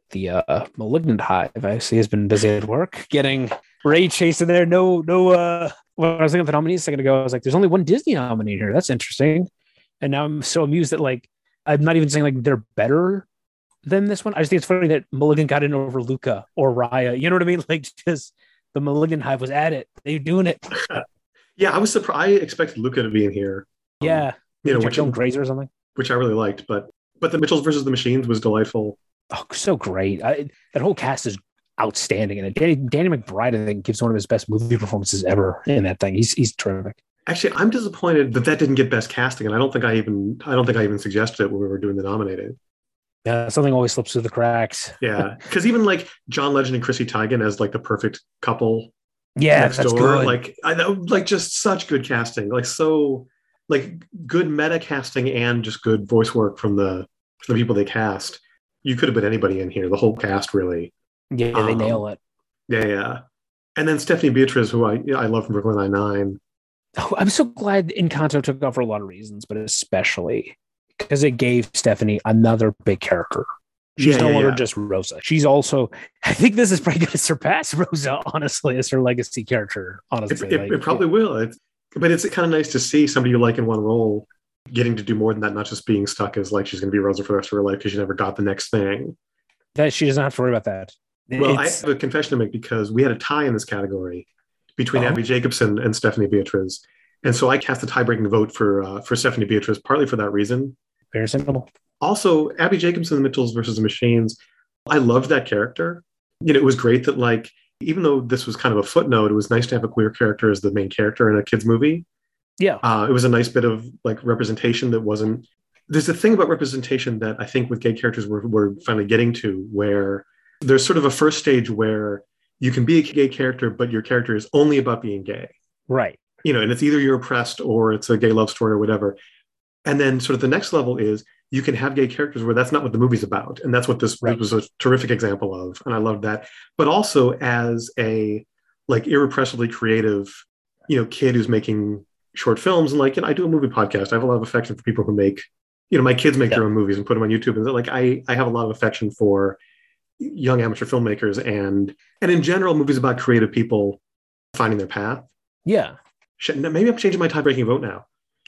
the uh, Malignant Hive. I see has been busy at work getting Ray Chase in there. No, no. Uh, when I was looking at the nominees a second ago, I was like, "There's only one Disney nominee here. That's interesting." And now I'm so amused that like I'm not even saying like they're better than this one. I just think it's funny that Malignant got in over Luca or Raya. You know what I mean? Like just the Malignant Hive was at it. They're doing it. Yeah, I was surprised. I expected Luca to be in here. Yeah, um, you know, which Joan Grazer or something, which I really liked. But but the Mitchells versus the Machines was delightful. Oh, so great! I, that whole cast is outstanding, and Danny, Danny McBride, I think, gives one of his best movie performances ever in that thing. He's he's terrific. Actually, I'm disappointed that that didn't get best casting, and I don't think I even I don't think I even suggested it when we were doing the nominating. Yeah, something always slips through the cracks. Yeah, because even like John Legend and Chrissy Teigen as like the perfect couple. Yeah, next that's door, good. like I know, like just such good casting, like so, like good meta casting and just good voice work from the from the people they cast. You could have been anybody in here. The whole cast really. Yeah, they um, nail it. Yeah, yeah. And then Stephanie Beatriz, who I I love from Brooklyn Nine-Nine. Oh, I'm so glad Encanto took off for a lot of reasons, but especially because it gave Stephanie another big character. She's Yeah, no yeah, longer yeah. just Rosa. She's also, I think this is probably going to surpass Rosa, honestly, as her legacy character. Honestly, It, it, like, it probably will. It's, but it's kind of nice to see somebody you like in one role getting to do more than that, not just being stuck as like she's going to be Rosa for the rest of her life because she never got the next thing. that she doesn't have to worry about that. Well, It's- I have a confession to make because we had a tie in this category between Oh. Abby Jacobson and Stephanie Beatriz. And so I cast a tie-breaking vote for uh, for Stephanie Beatriz, partly for that reason. very simple. Also, Abby Jacobson, The Mitchells versus the Machines, I loved that character. You know, it was great that, like, even though this was kind of a footnote, it was nice to have a queer character as the main character in a kid's movie. Yeah. Uh, it was a nice bit of, like, representation that wasn't... There's a thing about representation that I think with gay characters we're, we're finally getting to, where there's sort of a first stage where you can be a gay character, but your character is only about being gay. Right. You know, and it's either you're oppressed or it's a gay love story or whatever. And then sort of the next level is you can have gay characters where that's not what the movie's about. And that's what this, Right. this was a terrific example of. And I loved that. But also as a like irrepressibly creative, you know, kid who's making short films. And like, you know, I do a movie podcast. I have a lot of affection for people who make, you know, my kids make Yeah. their own movies and put them on YouTube. And like, I, I have a lot of affection for young amateur filmmakers and, and in general, movies about creative people finding their path. Yeah. Shit, maybe I'm changing my tie-breaking vote now.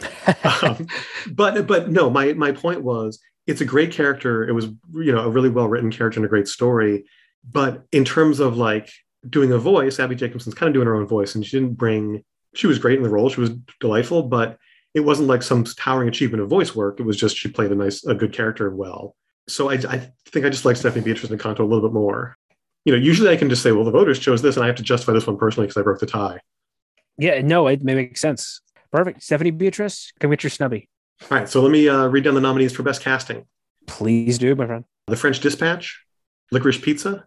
um, but but no, my my point was it's a great character. It was, you know, a really well-written character and a great story. But in terms of like doing a voice, Abby Jacobson's kind of doing her own voice, and she didn't bring. She was great in the role. She was delightful, but it wasn't like some towering achievement of voice work. It was just she played a nice, a good character well. So I, I think I just like Stephanie Beatriz and Encanto a little bit more. You know, usually I can just say, well, the voters chose this, and I have to justify this one personally because I broke the tie. Yeah. No, it may make sense. Perfect. Stephanie Beatriz, come get your snubby. All right, so let me uh, read down the nominees for Best Casting. Please do, my friend. The French Dispatch, Licorice Pizza,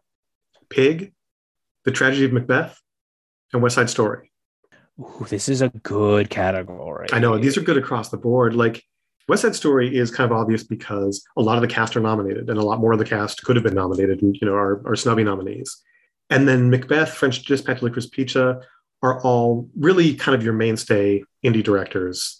Pig, The Tragedy of Macbeth, and West Side Story. Ooh, this is a good category. I know, these are good across the board. Like, West Side Story is kind of obvious because a lot of the cast are nominated, and a lot more of the cast could have been nominated and, you know, are, are snubby nominees. And then Macbeth, French Dispatch, Licorice Pizza are all really kind of your mainstay indie directors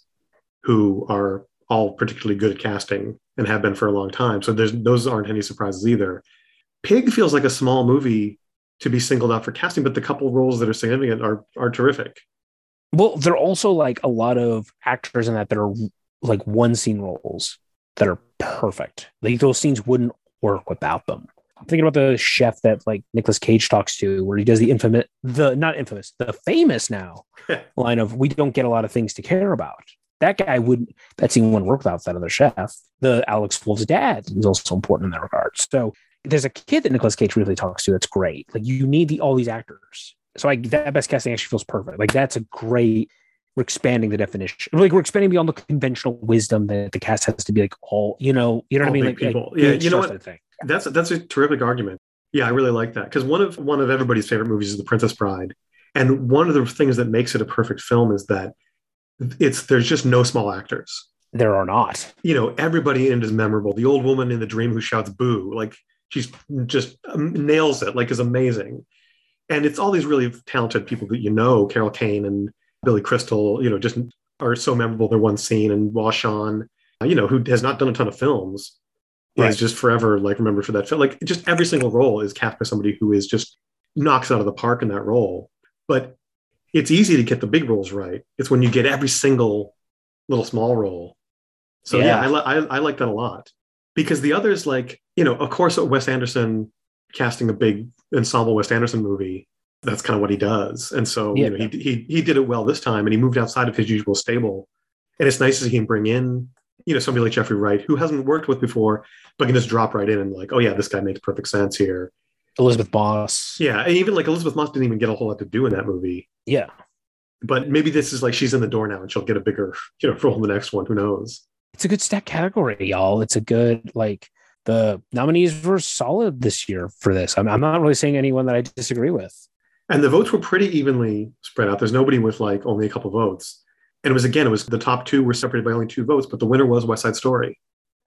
who are all particularly good at casting and have been for a long time. So there's those aren't any surprises either. Pig feels like a small movie to be singled out for casting, but the couple roles that are significant are are terrific. Well, there are also like a lot of actors in that that are like one scene roles that are perfect. Like those scenes wouldn't work without them. I'm thinking about the chef that like Nicolas Cage talks to, where he does the infamous, the not infamous, the famous now line of "We don't get a lot of things to care about." That guy wouldn't. That scene wouldn't work without that other chef. The Alex Wolff's dad is also important in that regard. So there's a kid that Nicolas Cage really talks to that's great. Like you need the, all these actors. So I, that best casting actually feels perfect. Like that's a great. We're expanding the definition. Like we're expanding beyond the conventional wisdom that the cast has to be like all. You know. You know what All I mean? big Like people. like, Yeah, each you know trusted what? thing. That's that's a terrific argument. Yeah, I really like that because one of one of everybody's favorite movies is The Princess Bride, and one of the things that makes it a perfect film is that it's there's just no small actors. There are not. You know, everybody in it is memorable. The old woman in the dream who shouts "boo," like she's just um, nails it, like is amazing. And it's all these really talented people that you know, Carol Kane and Billy Crystal, you know, just are so memorable. Their one scene, and Washawn, you know, who has not done a ton of films, is Right. just forever like remembered for that film. Like just every single role is cast by somebody who is just knocks out of the park in that role. But it's easy to get the big roles right. It's when you get every single little small role. So yeah, Yeah. I, li- I I like that a lot because the others, like, you know, of course, Wes Anderson casting a big ensemble Wes Anderson movie. That's kind of what he does, and so Yeah. you know he he he did it well this time, and he moved outside of his usual stable. And it's nice to see him bring in, you know, somebody like Jeffrey Wright who hasn't worked with before, but can just drop right in and like, oh yeah, this guy makes perfect sense here. Elizabeth Moss. Yeah, and even like Elizabeth Moss didn't even get a whole lot to do in that movie. Yeah. But maybe this is like she's in the door now, and she'll get a bigger, you know, role in the next one. Who knows? It's a good stack category, y'all. It's a good, like, the nominees were solid this year for this. I'm, I'm not really saying anyone that I disagree with. And the votes were pretty evenly spread out. There's nobody with like only a couple votes. And it was, again, it was the top two were separated by only two votes, but the winner was West Side Story.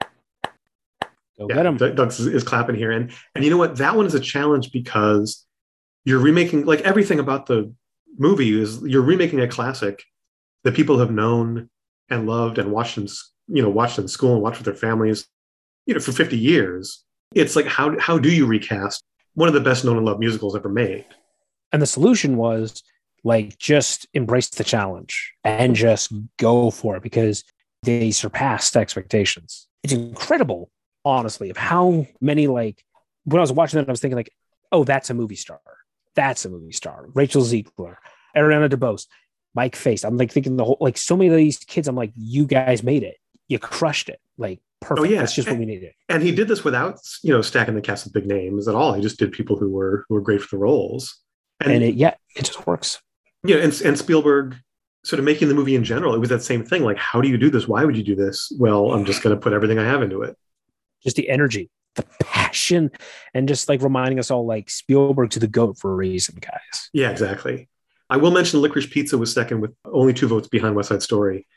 Go Yeah, get him. Doug is, is clapping here. And, and you know what? That one is a challenge because you're remaking, like everything about the movie is you're remaking a classic that people have known and loved and watched in, you know, watched in school and watched with their families, you know, for fifty years. It's like, how, how do you recast one of the best known and loved musicals ever made? And the solution was like, just embrace the challenge and just go for it because they surpassed expectations. It's incredible, honestly, of how many, like, when I was watching that, I was thinking like, oh, that's a movie star. That's a movie star. Rachel Ziegler, Ariana DeBose, Mike Face. I'm like thinking the whole, like so many of these kids, I'm like, you guys made it. You crushed it. Like, perfect. Oh, yeah. That's just what we needed. And he did this without, you know, stacking the cast of big names at all. He just did people who were who were great for the roles. And, and it, yeah, it just works. Yeah, and, and Spielberg sort of making the movie in general, it was that same thing. Like, how do you do this? Why would you do this? Well, I'm just going to put everything I have into it. Just the energy, the passion, and just like reminding us all, like, Spielberg's the GOAT for a reason, guys. Yeah, exactly. I will mention Licorice Pizza was second with only two votes behind West Side Story.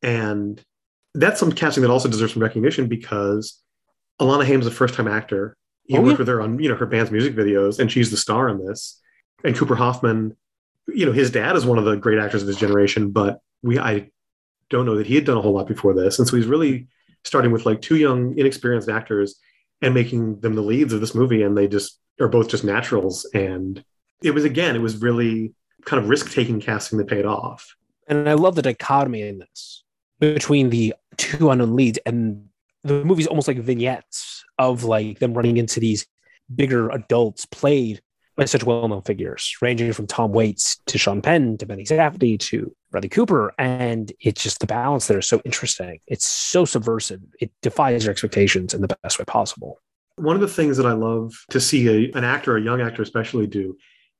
And that's some casting that also deserves some recognition because Alana Haim's a first-time actor. He Oh, worked yeah. with her on, you know, her band's music videos, and she's the star in this. And Cooper Hoffman, you know, his dad is one of the great actors of his generation, but we I don't know that he had done a whole lot before this. And so he's really starting with like two young, inexperienced actors and making them the leads of this movie. And they just are both just naturals. And it was, again, it was really kind of risk-taking casting that paid off. And I love the dichotomy in this between the two unknown leads, and the movie's almost like vignettes of like them running into these bigger adults played by such well-known figures, ranging from Tom Waits to Sean Penn to Benny Safdie to Bradley Cooper. And it's just the balance there is so interesting. It's so subversive. It defies your expectations in the best way possible. One of the things that I love to see a, an actor, a young actor especially, do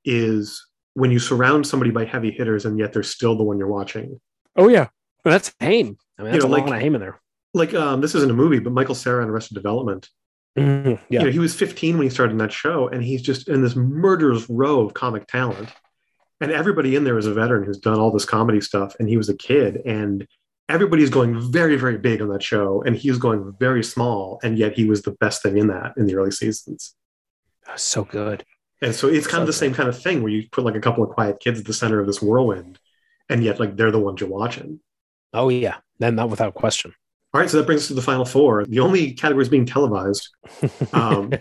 is when you surround somebody by heavy hitters and yet they're still the one you're watching. Oh, yeah. Well, that's Haim. I mean, that's You know, a lot like- of Haim in there. Like, um, this isn't a movie, but Michael Cera in Arrested Development. Mhm. Yeah. You know, he was fifteen when he started in that show, and he's just in this murderous row of comic talent. And everybody in there is a veteran who's done all this comedy stuff, and he was a kid. And everybody's going very, very big on that show, and he's going very small, and yet he was the best thing in that in the early seasons. That's so good. And so it's kind of the So same kind of thing where you put like a couple of quiet kids at the center of this whirlwind, and yet like they're the ones you're watching. Oh, yeah. Then not without question. All right, so that brings us to the final four. The only categories being televised. Um,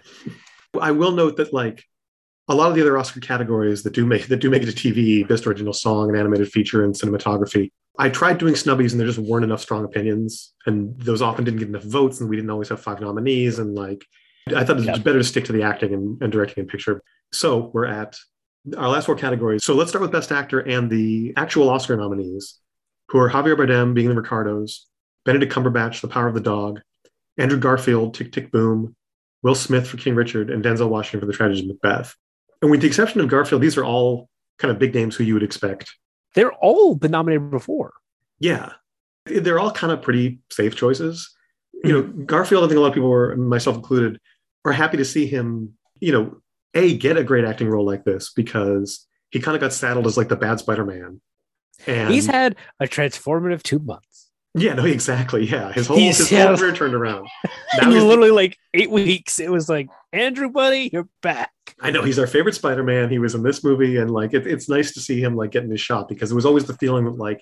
I will note that like a lot of the other Oscar categories that do make that do make it to T V, best original song and animated feature and cinematography. I tried doing snubbies and there just weren't enough strong opinions, and those often didn't get enough votes, and we didn't always have five nominees. And like I thought it was Yeah. better to stick to the acting and, and directing and picture. So we're at our last four categories. So let's start with best actor and the actual Oscar nominees, who are Javier Bardem being the Ricardos, Benedict Cumberbatch, The Power of the Dog, Andrew Garfield, Tick, Tick, Boom, Will Smith for King Richard, and Denzel Washington for The Tragedy of Macbeth. And with the exception of Garfield, these are all kind of big names who you would expect. They're all been nominated before. Yeah. They're all kind of pretty safe choices. You know, Garfield, I think a lot of people were, myself included, are happy to see him, you know, A, get a great acting role like this because he kind of got saddled as like the bad Spider-Man. And He's had a transformative two months. yeah, no, exactly. Yeah. His whole, He's- his yeah. whole career turned around. Now And he's- literally like eight weeks, it was like, Andrew, buddy, you're back. I know he's our favorite Spider-Man. He was in this movie, and like it, it's nice to see him like getting his shot because it was always the feeling that like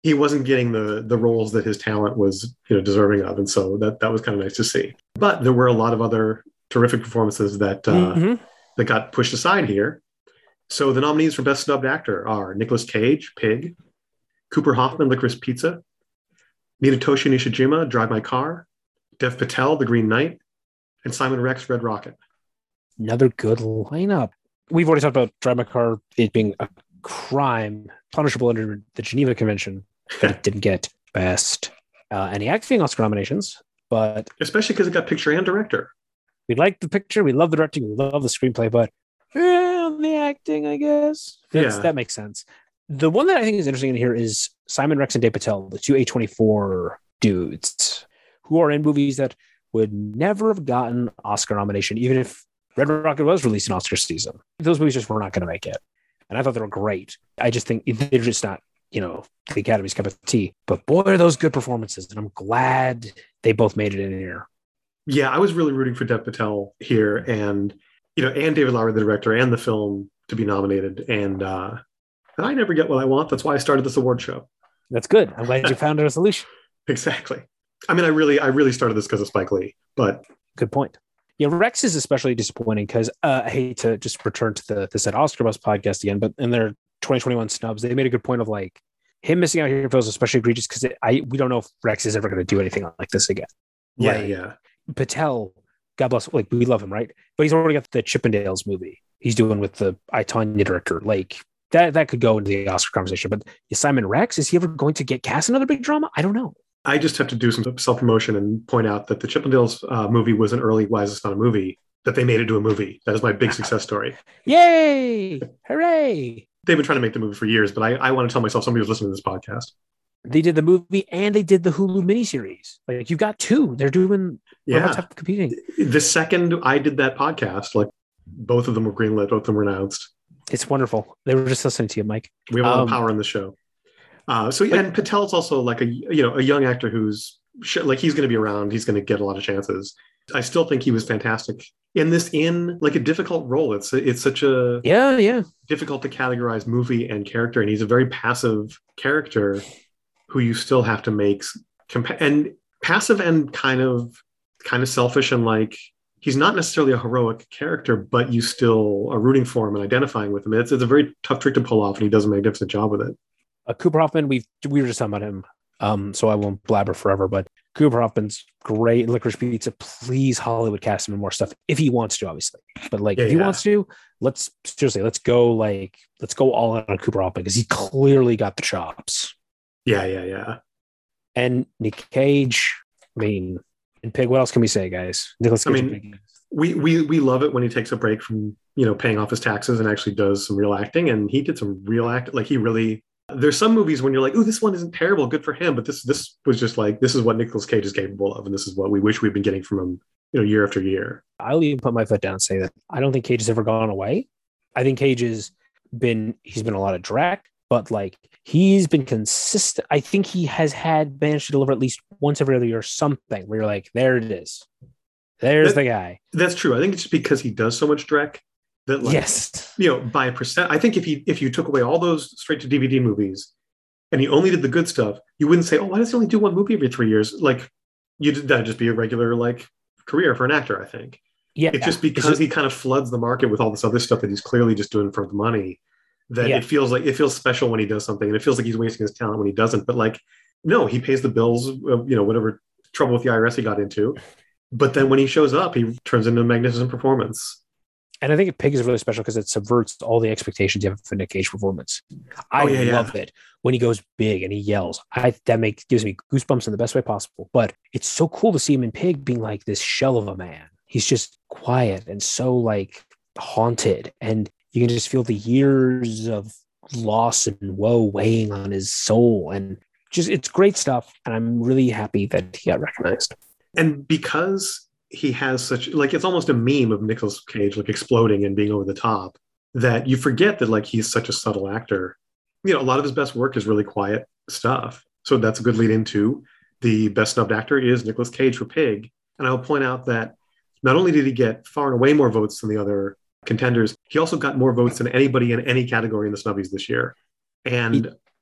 he wasn't getting the the roles that his talent was, you know, deserving of, and so that that was kind of nice to see. But there were a lot of other terrific performances that uh, mm-hmm. that got pushed aside here. So the nominees for Best Snubbed Actor are Nicolas Cage, Pig, Cooper Hoffman, Licorice Pizza, Mitsutoshi Nishijima, Drive My Car, Dev Patel, The Green Knight, and Simon Rex, Red Rocket. Another good lineup. We've already talked about Drive My Car, it being a crime punishable under the Geneva Convention, but it didn't get Best uh, any acting Oscar nominations. But especially because it got picture and director. We like the picture, we love the directing, we love the screenplay, but eh, the acting, I guess. That's, yeah. That makes sense. The one that I think is interesting in here is Simon Rex and Dev Patel, the two A twenty-four dudes who are in movies that would never have gotten Oscar nomination, even if Red Rocket was released in Oscar season. Those movies just were not going to make it. And I thought they were great. I just think they're just not, you know, the Academy's cup of tea. But boy, are those good performances. And I'm glad they both made it in here. Yeah, I was really rooting for Dev Patel here and, you know, and David Lowery, the director, and the film to be nominated. And, uh, and I never get what I want. That's why I started this award show. That's good. I'm glad you found a solution. Exactly. I mean, I really, I really started this because of Spike Lee, but. Good point. Yeah, Rex is especially disappointing because uh, I hate to just return to the, the said Oscar Buzz podcast again, but in their twenty twenty-one snubs, they made a good point of like him missing out here feels especially egregious because I we don't know if Rex is ever going to do anything like this again. Yeah, like, yeah. Patel, God bless, like we love him, right? But he's already got the Chippendales movie he's doing with the I, Tonya director. Like that that could go into the Oscar conversation. But is Simon Rex, is he ever going to get cast another big drama? I don't know. I just have to do some self-promotion and point out that the Chippendales uh, movie was an early Why Is This Not a Movie, that they made it to a movie. That is my big success story. Yay! Hooray! They've been trying to make the movie for years, but I, I want to tell myself somebody was listening to this podcast. They did the movie and they did the Hulu miniseries. Like you've got two. They're doing yeah. competing. The second I did that podcast, like both of them were greenlit, both of them were announced. It's wonderful. They were just listening to you, Mike. We have a lot um, of power in the show. Uh, so, and Patel's also like a, you know, a young actor who's like, he's going to be around. He's going to get a lot of chances. I still think he was fantastic in this, in like a difficult role. It's, it's such a yeah, yeah, difficult to categorize movie and character. And he's a very passive character who you still have to make compa- and passive and kind of, kind of selfish. And like, he's not necessarily a heroic character, but you still are rooting for him and identifying with him. It's, it's a very tough trick to pull off, and he does a magnificent job with it. Uh, Cooper Hoffman, we we were just talking about him, um, so I won't blabber forever. But Cooper Hoffman's great. Licorice Pizza, please Hollywood cast him in more stuff if he wants to, obviously. But like, yeah, if he yeah. wants to, let's seriously let's go like let's go all in on Cooper Hoffman because he clearly got the chops. Yeah, yeah, yeah. And Nick Cage, I mean, and Pig. What else can we say, guys? Nicolas Cage. I mean, we we we love it when he takes a break from, you know, paying off his taxes and actually does some real acting, and he did some real act. Like he really. There's some movies when you're like, oh, this one isn't terrible, good for him. But this this was just like, this is what Nicolas Cage is capable of. And this is what we wish we'd been getting from him, you know, year after year. I'll even put my foot down and say that I don't think Cage has ever gone away. I think Cage has been, he's been a lot of drag, but like he's been consistent. I think he has had managed to deliver at least once every other year something where you're like, there it is. There's that, the guy. That's true. I think it's just because he does so much drag. That like, yes, you know, by a percent, I think if you if you took away all those straight to D V D movies and he only did the good stuff, you wouldn't say, oh, why does he only do one movie every three years? Like, you that'd just be a regular like career for an actor, I think. Yeah, it's just because it's just, he kind of floods the market with all this other stuff that he's clearly just doing for the money. That yeah. it feels like it feels special when he does something, and it feels like he's wasting his talent when he doesn't. But like, no, he pays the bills. Of, you know, whatever trouble with the I R S he got into. But then when he shows up, he turns into a magnificent performance. And I think Pig is really special because it subverts all the expectations you have for Nick Cage performance. I oh, yeah, love yeah. it when he goes big and he yells. I that makes gives me goosebumps in the best way possible. But it's so cool to see him in Pig being like this shell of a man. He's just quiet and so like haunted, and you can just feel the years of loss and woe weighing on his soul. And just it's great stuff. And I'm really happy that he got recognized. And because he has such like it's almost a meme of Nicolas Cage like exploding and being over the top that you forget that like he's such a subtle actor. You know, a lot of his best work is really quiet stuff. So that's a good lead into the best snubbed actor is Nicolas Cage for Pig. And I'll point out that not only did he get far and away more votes than the other contenders, he also got more votes than anybody in any category in the snubbies this year. And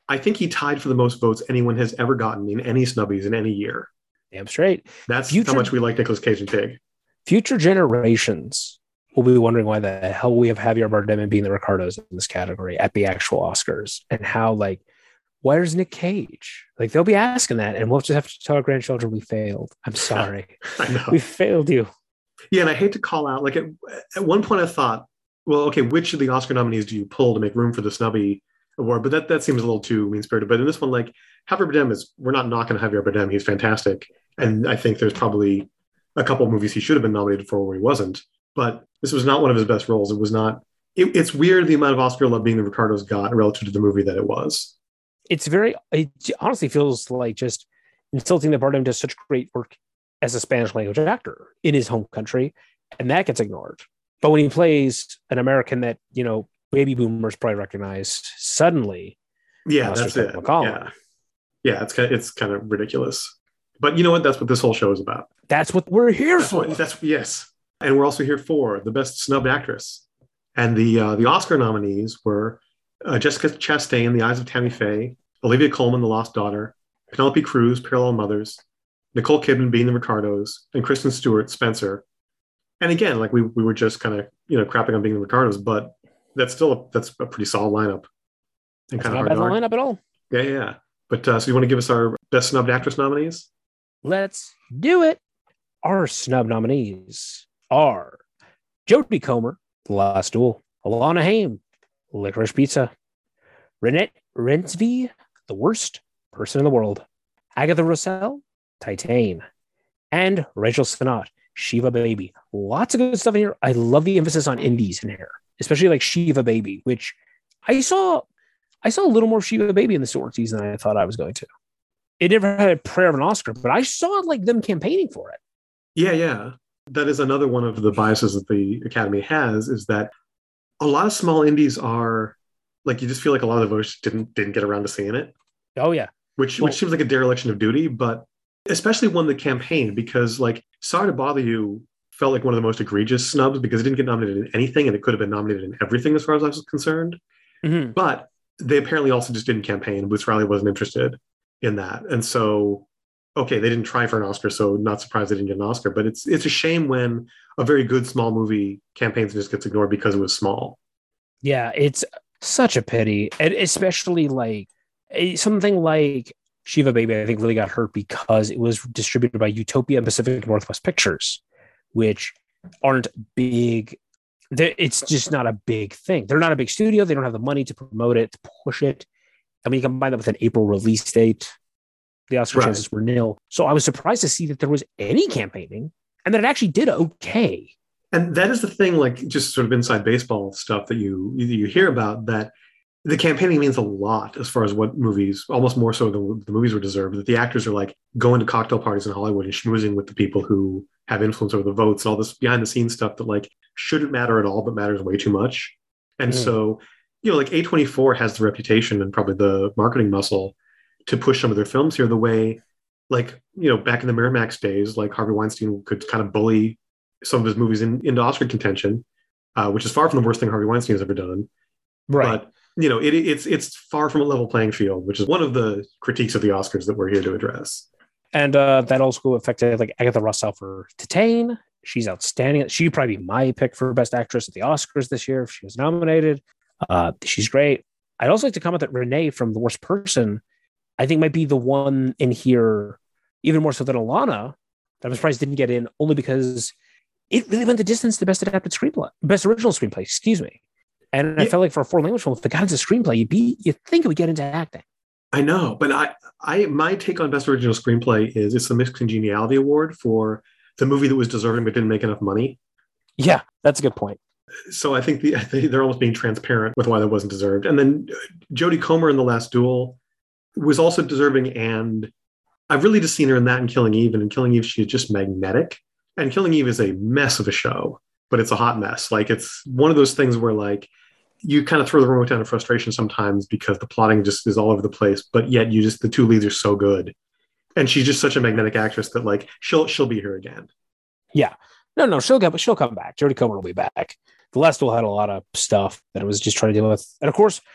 I think he tied for the most votes anyone has ever gotten in any snubbies in any year. Damn straight. That's Future, how much we like Nicolas Cage and Pig. Future generations will be wondering why the hell we have Javier Bardem and being the Ricardos in this category at the actual Oscars, and how, like, where's Nick Cage? Like, they'll be asking that, and we'll just have to tell our grandchildren we failed. I'm sorry. I know. We failed you. Yeah, and I hate to call out, like, at, at one point I thought, well, okay, which of the Oscar nominees do you pull to make room for the snubby award? But that, that seems a little too mean-spirited. But in this one, like, Javier Bardem is, we're not knocking Javier Bardem. He's fantastic. And I think there's probably a couple of movies he should have been nominated for where he wasn't. But this was not one of his best roles. It was not, it, it's weird the amount of Oscar love being the Ricardos got relative to the movie that it was. It's very, it honestly feels like just insulting that Bardem does such great work as a Spanish language actor in his home country, and that gets ignored. But when he plays an American that, you know, baby boomers probably recognize, suddenly, yeah, that's it. Yeah. yeah, it's kind of, it's kind of ridiculous. But you know what? That's what this whole show is about. That's what we're here that's for. What, that's yes, and we're also here for the best snubbed actress. And the uh, the Oscar nominees were uh, Jessica Chastain, The Eyes of Tammy Faye, Olivia Colman, The Lost Daughter, Penelope Cruz, Parallel Mothers, Nicole Kidman, Being the Ricardos, and Kristen Stewart, Spencer. And again, like we we were just kind of, you know, crapping on Being the Ricardos, but that's still a, that's a pretty solid lineup. And kind of not bad lineup at all. Yeah, yeah. But uh, so you want to give us our best snubbed actress nominees? Let's do it. Our snub nominees are Jodie Comer, The Last Duel, Alana Haim, Licorice Pizza, Renette Reinsve, The Worst Person in the World, Agatha Rousselle, Titane, and Rachel Sennott, Shiva Baby. Lots of good stuff in here. I love the emphasis on indies in here, especially like Shiva Baby, which I saw I saw a little more Shiva Baby in the short season than I thought I was going to. It never had a prayer of an Oscar, but I saw like them campaigning for it. Yeah, yeah. That is another one of the biases that the Academy has, is that a lot of small indies are like, you just feel like a lot of the voters didn't didn't get around to seeing it. Oh yeah. Which well, which seems like a dereliction of duty, but especially when the campaign, because like Sorry to Bother You felt like one of the most egregious snubs because it didn't get nominated in anything and it could have been nominated in everything as far as I was concerned. Mm-hmm. But they apparently also just didn't campaign. Boots Riley wasn't interested in that. And so, okay, they didn't try for an Oscar, so not surprised they didn't get an Oscar. But it's it's a shame when a very good small movie campaigns and just gets ignored because it was small. Yeah, it's such a pity. And especially like something like Shiva Baby, I think really got hurt because it was distributed by Utopia and Pacific Northwest Pictures, which aren't big. It's just not a big thing. They're not a big studio. They don't have the money to promote it, to push it. And when you combine that with an April release date, the Oscar right. chances were nil. So I was surprised to see that there was any campaigning and that it actually did okay. And that is the thing, like just sort of inside baseball stuff that you you hear about, that the campaigning means a lot as far as what movies, almost more so than the movies were deserved, that the actors are like going to cocktail parties in Hollywood and schmoozing with the people who have influence over the votes and all this behind the scenes stuff that like shouldn't matter at all, but matters way too much. And mm. so, you know, like A twenty-four has the reputation and probably the marketing muscle to push some of their films here the way, like, you know, back in the Miramax days, like Harvey Weinstein could kind of bully some of his movies in, into Oscar contention, uh, which is far from the worst thing Harvey Weinstein has ever done. Right. But, you know, it, it's it's far from a level playing field, which is one of the critiques of the Oscars that we're here to address. And uh, that also affected like Agatha Rousselle for Titane. She's outstanding. She'd probably be my pick for Best Actress at the Oscars this year if she was nominated. Uh, she's great. I'd also like to comment that Renee from The Worst Person, I think might be the one in here, even more so than Alana, that I'm surprised didn't get in, only because it really went the distance to Best Adapted Screenplay, Best Original Screenplay, excuse me. And yeah. I felt like for a foreign language film, if it got into screenplay, you'd be, you'd think it would get into acting. I know, but I, I, my take on Best Original Screenplay is it's the Mixed Congeniality Award for the movie that was deserving but didn't make enough money. Yeah, that's a good point. So I think the, they're almost being transparent with why that wasn't deserved. And then Jodie Comer in The Last Duel was also deserving, and I've really just seen her in that and Killing Eve. And in Killing Eve, she's just magnetic. And Killing Eve is a mess of a show, but it's a hot mess. Like, it's one of those things where, like, you kind of throw the remote down in frustration sometimes because the plotting just is all over the place, but yet you just, the two leads are so good. And she's just such a magnetic actress that, like, she'll she'll be here again. Yeah. No, no, she'll get, she'll come back. Jodie Comer will be back. The Last Duel had a lot of stuff that it was just trying to deal with. And of course,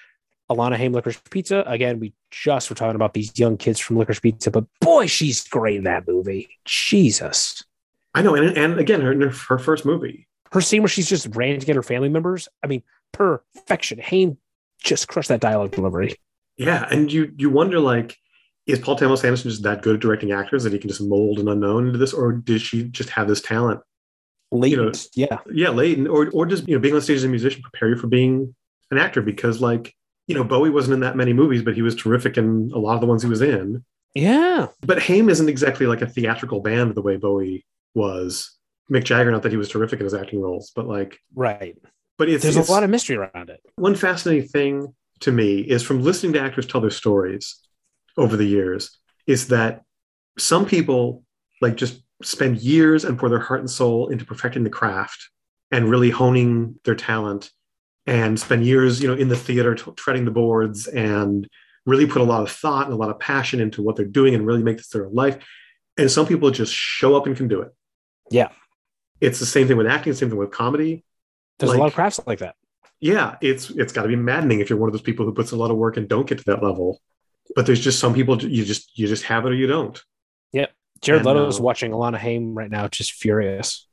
Alana Haim, Licorice Pizza. Again, we just were talking about these young kids from Licorice Pizza, but boy, she's great in that movie. Jesus. I know. And, and again, her, her first movie. Her scene where she's just ranting at her family members. I mean, perfection. Haim just crushed that dialogue delivery. Yeah. And you you wonder, like, is Paul Thomas Anderson just that good at directing actors that he can just mold an unknown into this? Or did she just have this talent? Latent, you know, yeah. Yeah, latent. Or, or does, you know, being on stage as a musician prepare you for being an actor? Because, like, you know, Bowie wasn't in that many movies, but he was terrific in a lot of the ones he was in. Yeah. But Haim isn't exactly like a theatrical band the way Bowie was. Mick Jagger, not that he was terrific in his acting roles, but like... Right. But it's, There's it's, a lot of mystery around it. One fascinating thing to me is from listening to actors tell their stories over the years is that some people like just spend years and pour their heart and soul into perfecting the craft and really honing their talent and spend years, you know, in the theater t- treading the boards and really put a lot of thought and a lot of passion into what they're doing and really make this their life. And some people just show up and can do it. Yeah. It's the same thing with acting, the same thing with comedy. There's like, a lot of crafts like that. Yeah, it's it's got to be maddening if you're one of those people who puts a lot of work and don't get to that level. But there's just some people you just you just have it or you don't. Yeah. Jared and, Leto's uh, watching Alana Haim right now, just furious.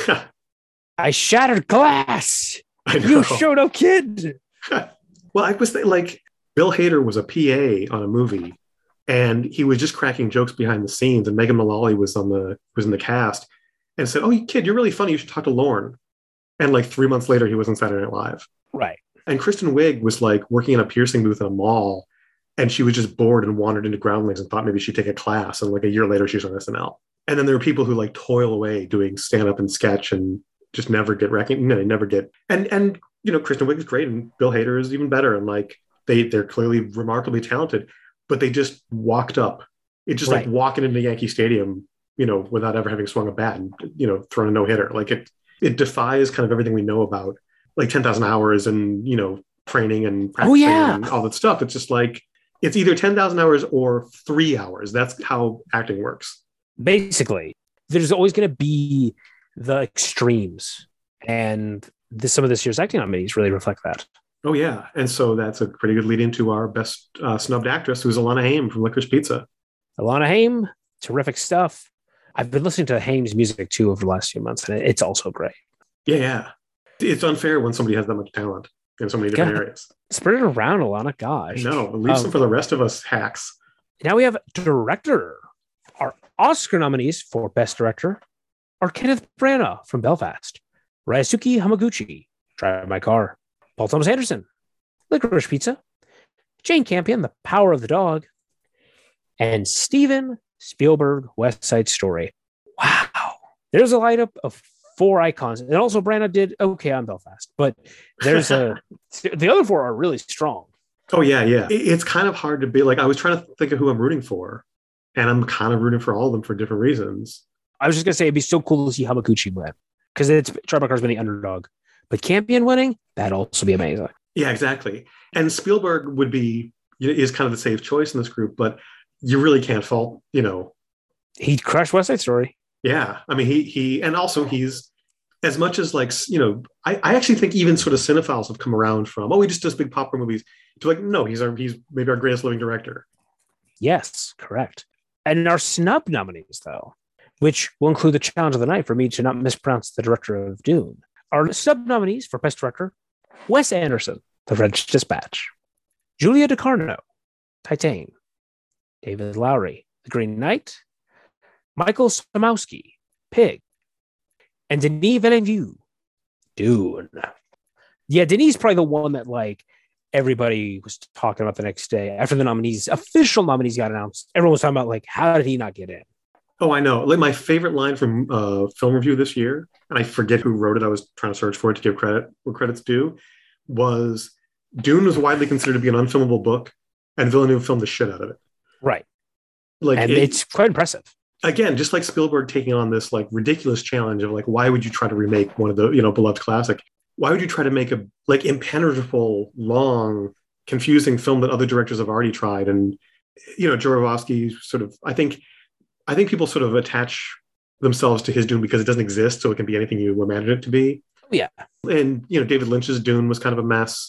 I shattered glass. I know. You show no kid. Well, I was th- like, Bill Hader was a P A on a movie, and he was just cracking jokes behind the scenes. And Megan Mullally was on the was in the cast, and said, "Oh, kid, you're really funny. You should talk to Lorne." And like three months later, he was on Saturday Night Live. Right. And Kristen Wiig was like working in a piercing booth in a mall, and she was just bored and wandered into Groundlings and thought maybe she'd take a class. And like a year later, she was on S N L. And then there are people who like toil away doing stand up and sketch and just never get recognized. No, they never get. And and you know, Kristen Wiig is great, and Bill Hader is even better. And like they they're clearly remarkably talented, but they just walked up. It's just Right. like walking into Yankee Stadium, you know, without ever having swung a bat and you know thrown a no hitter. Like it it defies kind of everything we know about like ten thousand hours and you know training and practicing Oh, yeah. and all that stuff. It's just like it's either ten thousand hours or three hours. That's how acting works. Basically, there's always going to be the extremes, and this, some of this year's acting nominees really reflect that. Oh yeah, and so that's a pretty good lead into our best uh, snubbed actress, who's Alana Haim from Licorice Pizza. Alana Haim, terrific stuff. I've been listening to Haim's music too over the last few months, and it's also great. Yeah, yeah. It's unfair when somebody has that much talent in so many different God. areas. Spread it around, Alana. Gosh. No, leave some Um, for the rest of us hacks. Now we have director. Our Oscar nominees for Best Director are Kenneth Branagh from Belfast, Ryosuke Hamaguchi, Drive My Car, Paul Thomas Anderson, Licorice Pizza, Jane Campion, The Power of the Dog, and Steven Spielberg, West Side Story. Wow. There's a lineup of four icons. And also Branagh did okay on Belfast, but there's a, the other four are really strong. Oh yeah, yeah. It- It's kind of hard to be like, I was trying to think of who I'm rooting for, and I'm kind of rooting for all of them for different reasons. I was just going to say, it'd be so cool to see Hamaguchi win, because it's Drive My Car's been the underdog, but Campion winning, that'd also be amazing. Yeah, exactly. And Spielberg would be, you know, is kind of the safe choice in this group, but you really can't fault, you know. He crushed West Side Story. Yeah. I mean, he, he, and also he's, as much as like, you know, I, I actually think even sort of cinephiles have come around from, oh, he just does big popcorn movies, to like, no, he's our, he's maybe our greatest living director. Yes, correct. And our snub nominees, though, which will include the challenge of the night for me to not mispronounce the director of Dune. Our snub nominees for Best Director: Wes Anderson, The French Dispatch; Julia Ducournau, Titane; David Lowery, The Green Knight; Michael Samowski, Pig; and Denis Villeneuve, Dune. Yeah, Denis is probably the one that like everybody was talking about the next day after the nominees, official nominees got announced. Everyone was talking about like, how did he not get in? Oh, I know. Like my favorite line from uh, film review this year, and I forget who wrote it. I was trying to search for it to give credit where credit's due, was Dune was widely considered to be an unfilmable book, and Villeneuve filmed the shit out of it. Right. Like And it- it's quite impressive. again, just like Spielberg taking on this like ridiculous challenge of like, why would you try to remake one of the, you know, beloved classic? Why would you try to make a like impenetrable, long, confusing film that other directors have already tried? And, you know, Jodorowsky sort of, I think, I think people sort of attach themselves to his Dune because it doesn't exist. So it can be anything you imagine it to be. Yeah. And, you know, David Lynch's Dune was kind of a mess.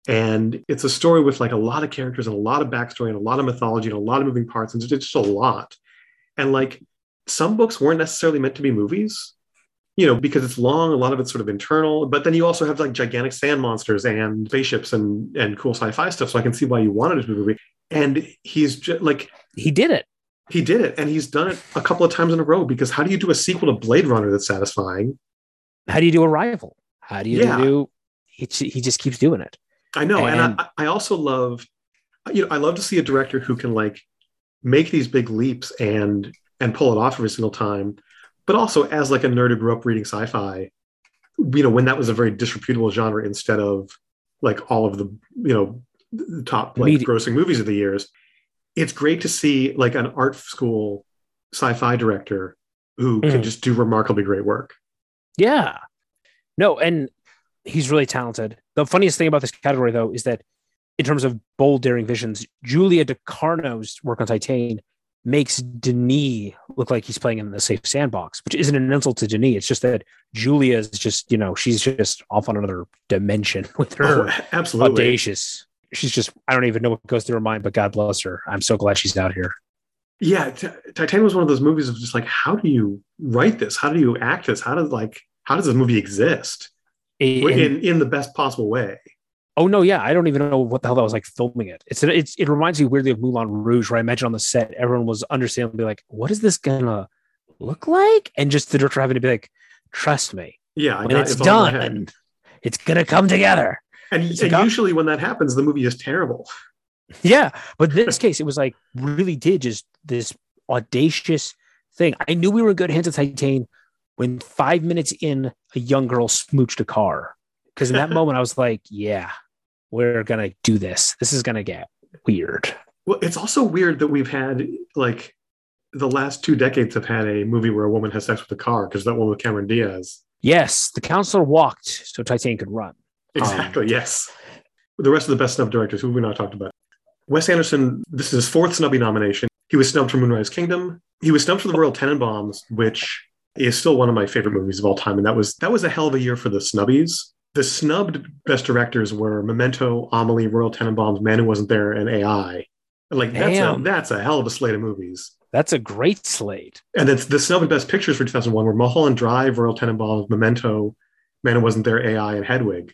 And it's a story with like a lot of characters and a lot of backstory and a lot of mythology and a lot of moving parts. And it's just a lot. And like some books weren't necessarily meant to be movies, you know, because it's long, a lot of it's sort of internal. But then you also have like gigantic sand monsters and spaceships and, and cool sci-fi stuff. So I can see why you wanted it to be a movie. And he's just like, he did it. He did it. And he's done it a couple of times in a row, because how do you do a sequel to Blade Runner that's satisfying? How do you do Arrival? How do you yeah. do, he, he just keeps doing it. I know. And, and I, I also love, you know, I love to see a director who can like make these big leaps and, and pull it off every single time. But also as like a nerd who grew up reading sci-fi, you know, when that was a very disreputable genre instead of like all of the, you know, the top like Medi- grossing movies of the years, it's great to see like an art school sci-fi director who mm. can just do remarkably great work. Yeah. No, and he's really talented. The funniest thing about this category, though, is that in terms of bold, daring visions, Julia Ducournau's work on Titane makes Denis look like he's playing in the safe sandbox, which isn't an insult to Denis. It's just that Julia is just, you know, she's just off on another dimension with her. Oh, absolutely. Audacious. She's just, I don't even know what goes through her mind, but God bless her. I'm so glad she's out here. Yeah. T- Titane was one of those movies of just like, how do you write this? How do you act this? How does like, how does this movie exist and, in, in the best possible way? Oh no, yeah, I don't even know what the hell that was like filming it. It's it's it reminds me weirdly of Moulin Rouge, where I imagine on the set everyone was understandably like, "What is this gonna look like?" And just the director having to be like, "Trust me, yeah, when it's, it's done, it's gonna come together." And, and usually when that happens, the movie is terrible. Yeah, but in this case, it was like really did just this audacious thing. I knew we were in good hands with Titane when five minutes in, a young girl smooched a car, because in that moment I was like, "Yeah, we're going to do this. This is going to get weird." Well, it's also weird that we've had like the last two decades have had a movie where a woman has sex with a car, because that one with Cameron Diaz. Yes. The counselor walked so Titane could run. Exactly. Um, yes. The rest of the best snub directors, who we not talked about. Wes Anderson, this is his fourth snubby nomination. He was snubbed for Moonrise Kingdom. He was snubbed for The Royal Tenenbaums, which is still one of my favorite movies of all time. And that was, that was a hell of a year for the snubbies. The snubbed best directors were Memento, Amelie, Royal Tenenbaums, Man Who Wasn't There, and A I. Like that's a, that's a hell of a slate of movies. That's a great slate. And then the snubbed best pictures for two thousand one were Mulholland Drive, Royal Tenenbaums, Memento, Man Who Wasn't There, A I, and Hedwig.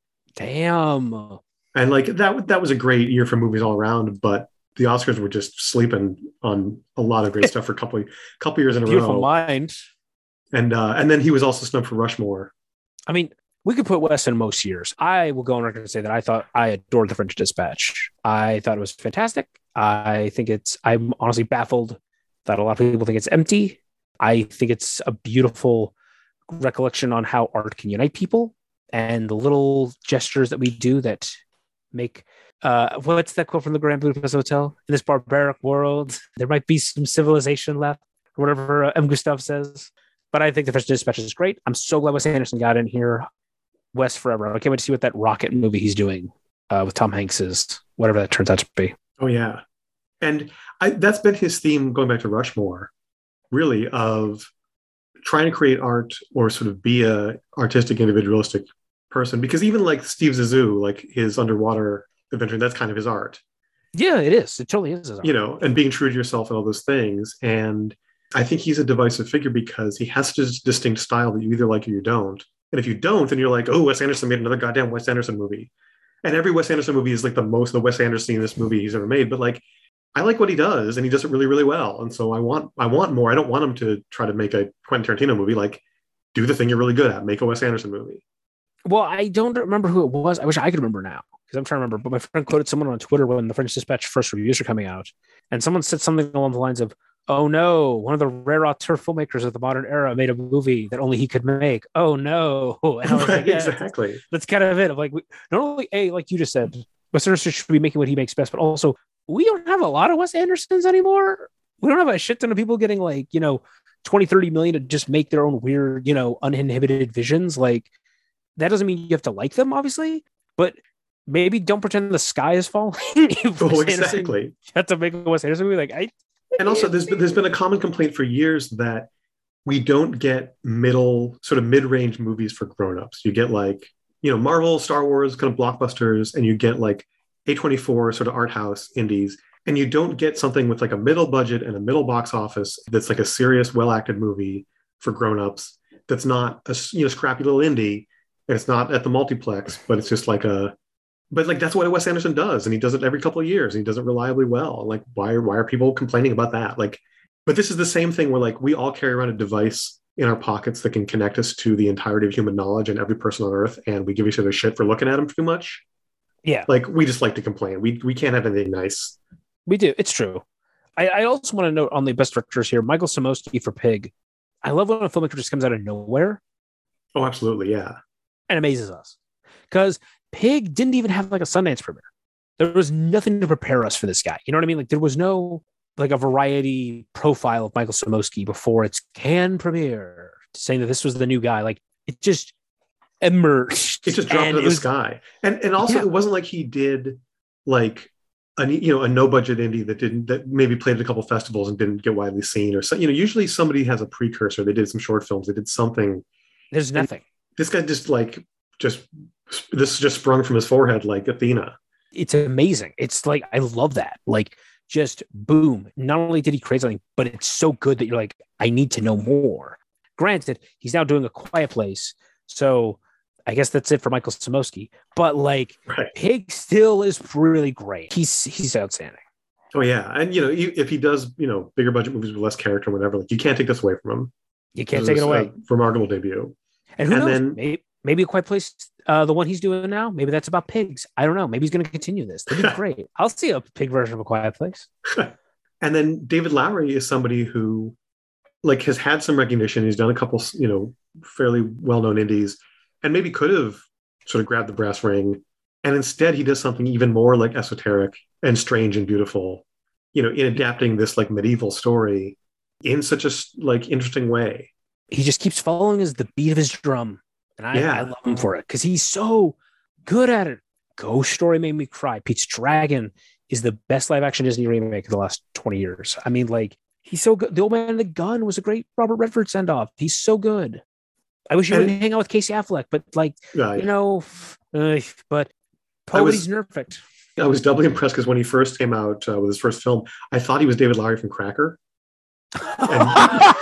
Damn. And like that that was a great year for movies all around, but the Oscars were just sleeping on a lot of great stuff for a couple couple years in a Beautiful row. mind. And uh, and then he was also snubbed for Rushmore. I mean, we could put Wes in most years. I will go on record and say that I thought I adored The French Dispatch. I thought it was fantastic. I think it's, I'm honestly baffled that a lot of people think it's empty. I think it's a beautiful recollection on how art can unite people and the little gestures that we do that make, uh, what's that quote from the Grand Budapest Hotel? In this barbaric world, there might be some civilization left, or whatever uh, M. Gustav says. But I think The French Dispatch is great. I'm so glad Wes Anderson got in here. Wes forever. I can't wait to see what that rocket movie he's doing uh, with Tom Hanks is, whatever that turns out to be. Oh, yeah. And I, that's been his theme, going back to Rushmore, really, of trying to create art or sort of be a artistic, individualistic person. Because even like Steve Zissou, like his underwater adventure, that's kind of his art. Yeah, it is. It totally is his art. You know, and being true to yourself and all those things. And I think he's a divisive figure because he has such a distinct style that you either like or you don't. And if you don't, then you're like, oh, Wes Anderson made another goddamn Wes Anderson movie. And every Wes Anderson movie is like the most the Wes Anderson-est movie he's ever made. But like, I like what he does, and he does it really, really well. And so I want I want more. I don't want him to try to make a Quentin Tarantino movie. Like, do the thing you're really good at. Make a Wes Anderson movie. Well, I don't remember who it was. I wish I could remember now, because I'm trying to remember. But my friend quoted someone on Twitter when the French Dispatch first reviews are coming out. And someone said something along the lines of, oh no, one of the rare auteur filmmakers of the modern era made a movie that only he could make. Oh no. And I was like, yeah, exactly. That's, that's kind of it. Of like, not only, A, like you just said, Wes Anderson should be making what he makes best, but also we don't have a lot of Wes Andersons anymore. We don't have a shit ton of people getting like, you know, twenty, thirty million to just make their own weird, you know, uninhibited visions. Like, that doesn't mean you have to like them, obviously, but maybe don't pretend the sky is falling. Oh, exactly. You have to make a Wes Anderson movie. Like, I, And also, there's there's been a common complaint for years that we don't get middle, sort of mid-range movies for grown-ups. You get like you know, Marvel, Star Wars kind of blockbusters, and you get like A twenty-four sort of art house indies, and you don't get something with like a middle budget and a middle box office that's like a serious, well acted movie for grown-ups that's not a you know scrappy little indie, and it's not at the multiplex, but it's just like a but like that's what Wes Anderson does, and he does it every couple of years, and he does it reliably well. Like why why are people complaining about that? Like, but this is the same thing where like we all carry around a device in our pockets that can connect us to the entirety of human knowledge and every person on Earth, and we give each other shit for looking at them too much. Yeah, like we just like to complain. We we can't have anything nice. We do. It's true. I, I also want to note on the best directors here, Michael Samosky for Pig. I love when a filmmaker just comes out of nowhere. Oh, absolutely, yeah, and amazes us because Pig didn't even have like a Sundance premiere. There was nothing to prepare us for this guy. You know what I mean? Like there was no like a variety profile of Michael Samosky before its Cannes premiere saying that this was the new guy. Like it just emerged. It just dropped out of the was, sky. And and also yeah. It wasn't like he did like a you know a no budget indie that didn't that maybe played at a couple festivals and didn't get widely seen or so. You know, usually somebody has a precursor. They did some short films. They did something. There's nothing. And this guy just like just this just sprung from his forehead like Athena. It's amazing. It's like I love that. Like just boom. Not only did he create something, but it's so good that you're like, I need to know more. Granted, he's now doing A Quiet Place, so I guess that's it for Michael Samosky. But like, right. Pig still is really great. He's he's outstanding. Oh yeah, and you know, if he does, you know, bigger budget movies with less character, or whatever, like you can't take this away from him. You can't take it away. Remarkable debut. And who and knows? Then, maybe, maybe A Quiet Place, uh, the one he's doing now, maybe that's about pigs. I don't know. Maybe he's going to continue this. That'd be great. I'll see a pig version of A Quiet Place. And then David Lowery is somebody who, like, has had some recognition. He's done a couple, you know, fairly well-known indies, and maybe could have sort of grabbed the brass ring. And instead, he does something even more like esoteric and strange and beautiful. You know, in adapting this like medieval story in such a like interesting way. He just keeps following as the beat of his drum. And I, yeah. I love him for it because he's so good at it. Ghost Story made me cry. Pete's Dragon is the best live action Disney remake of the last twenty years. I mean, like, he's so good. The Old Man and the Gun was a great Robert Redford send off. He's so good. I wish you would hang out with Casey Affleck, but like, right. you know, uh, but Poety's perfect. I was doubly impressed because when he first came out uh, with his first film, I thought he was David Lowery from Cracker. And,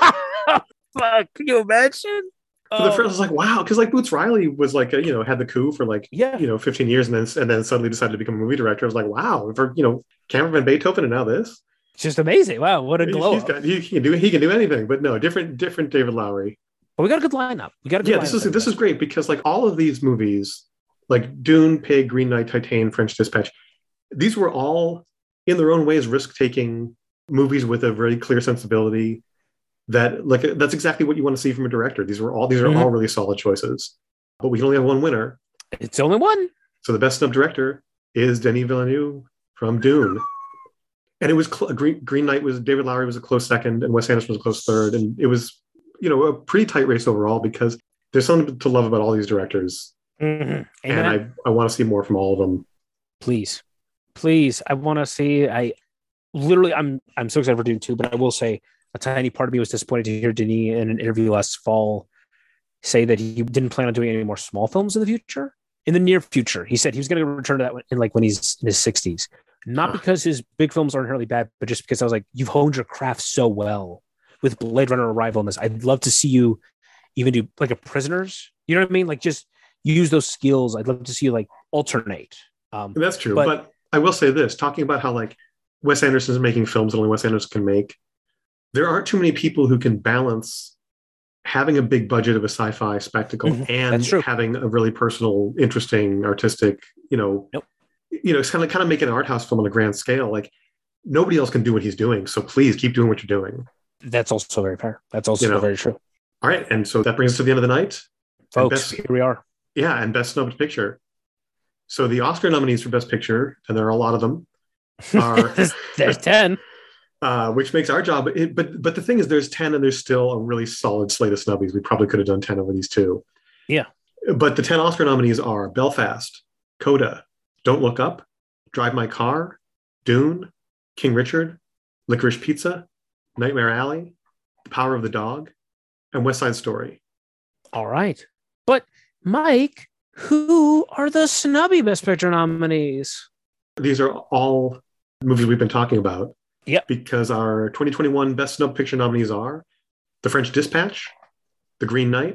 Fuck, can you imagine? For the first, I was like, wow, because like Boots Riley was like, a, you know, had the coup for like, yeah. you know, fifteen years, and then and then suddenly decided to become a movie director. I was like, wow, for you know, Cameron Van Beethoven, and now this, it's just amazing. Wow, what a glow! He's got, he, he can do he can do anything, but no, different different David Lowery. But we got a good lineup. We got a good yeah. This is this is great because like all of these movies, like Dune, Pig, Green Knight, Titane, French Dispatch, these were all in their own ways risk taking movies with a very clear sensibility. That like that's exactly what you want to see from a director. These were all these are mm-hmm. all really solid choices, but we can only have one winner. It's only one. So the best snubbed director is Denis Villeneuve from Dune, and it was cl- Green, Green Knight was David Lowery was a close second, and Wes Anderson was a close third, and it was you know a pretty tight race overall because there's something to love about all these directors, mm-hmm. and I I want to see more from all of them. Please, please, I want to see. I literally I'm I'm so excited for Dune two, but I will say. A tiny part of me was disappointed to hear Denis in an interview last fall say that he didn't plan on doing any more small films in the future. In the near future, he said he was going to return to that in like when he's in his sixties. Not because his big films are inherently bad, but just because I was like, you've honed your craft so well with Blade Runner Arrival in this. I'd love to see you even do like a Prisoners. You know what I mean? Like just use those skills. I'd love to see you like alternate. Um, That's true. But, but I will say this, talking about how like Wes Anderson is making films that only Wes Anderson can make. There aren't too many people who can balance having a big budget of a sci-fi spectacle mm-hmm. and having a really personal, interesting, artistic, you know, nope. you know, it's kind of kind of make an art house film on a grand scale. Like nobody else can do what he's doing. So please keep doing what you're doing. That's also very fair. That's also you know? very true. All right. And so that brings us to the end of the night. Folks, best, here we are. Yeah. And best snubbed picture. So the Oscar nominees for best picture, and there are a lot of them, are there's ten. Uh, which makes our job, it, but but the thing is, there's ten, and there's still a really solid slate of snubbies. We probably could have done ten over these two. Yeah. But the ten Oscar nominees are Belfast, Coda, Don't Look Up, Drive My Car, Dune, King Richard, Licorice Pizza, Nightmare Alley, The Power of the Dog, and West Side Story. All right. But Mike, Who are the snubby Best Picture nominees? These are all movies we've been talking about. Yep. Because our twenty twenty-one Best Snub Picture nominees are The French Dispatch, The Green Knight,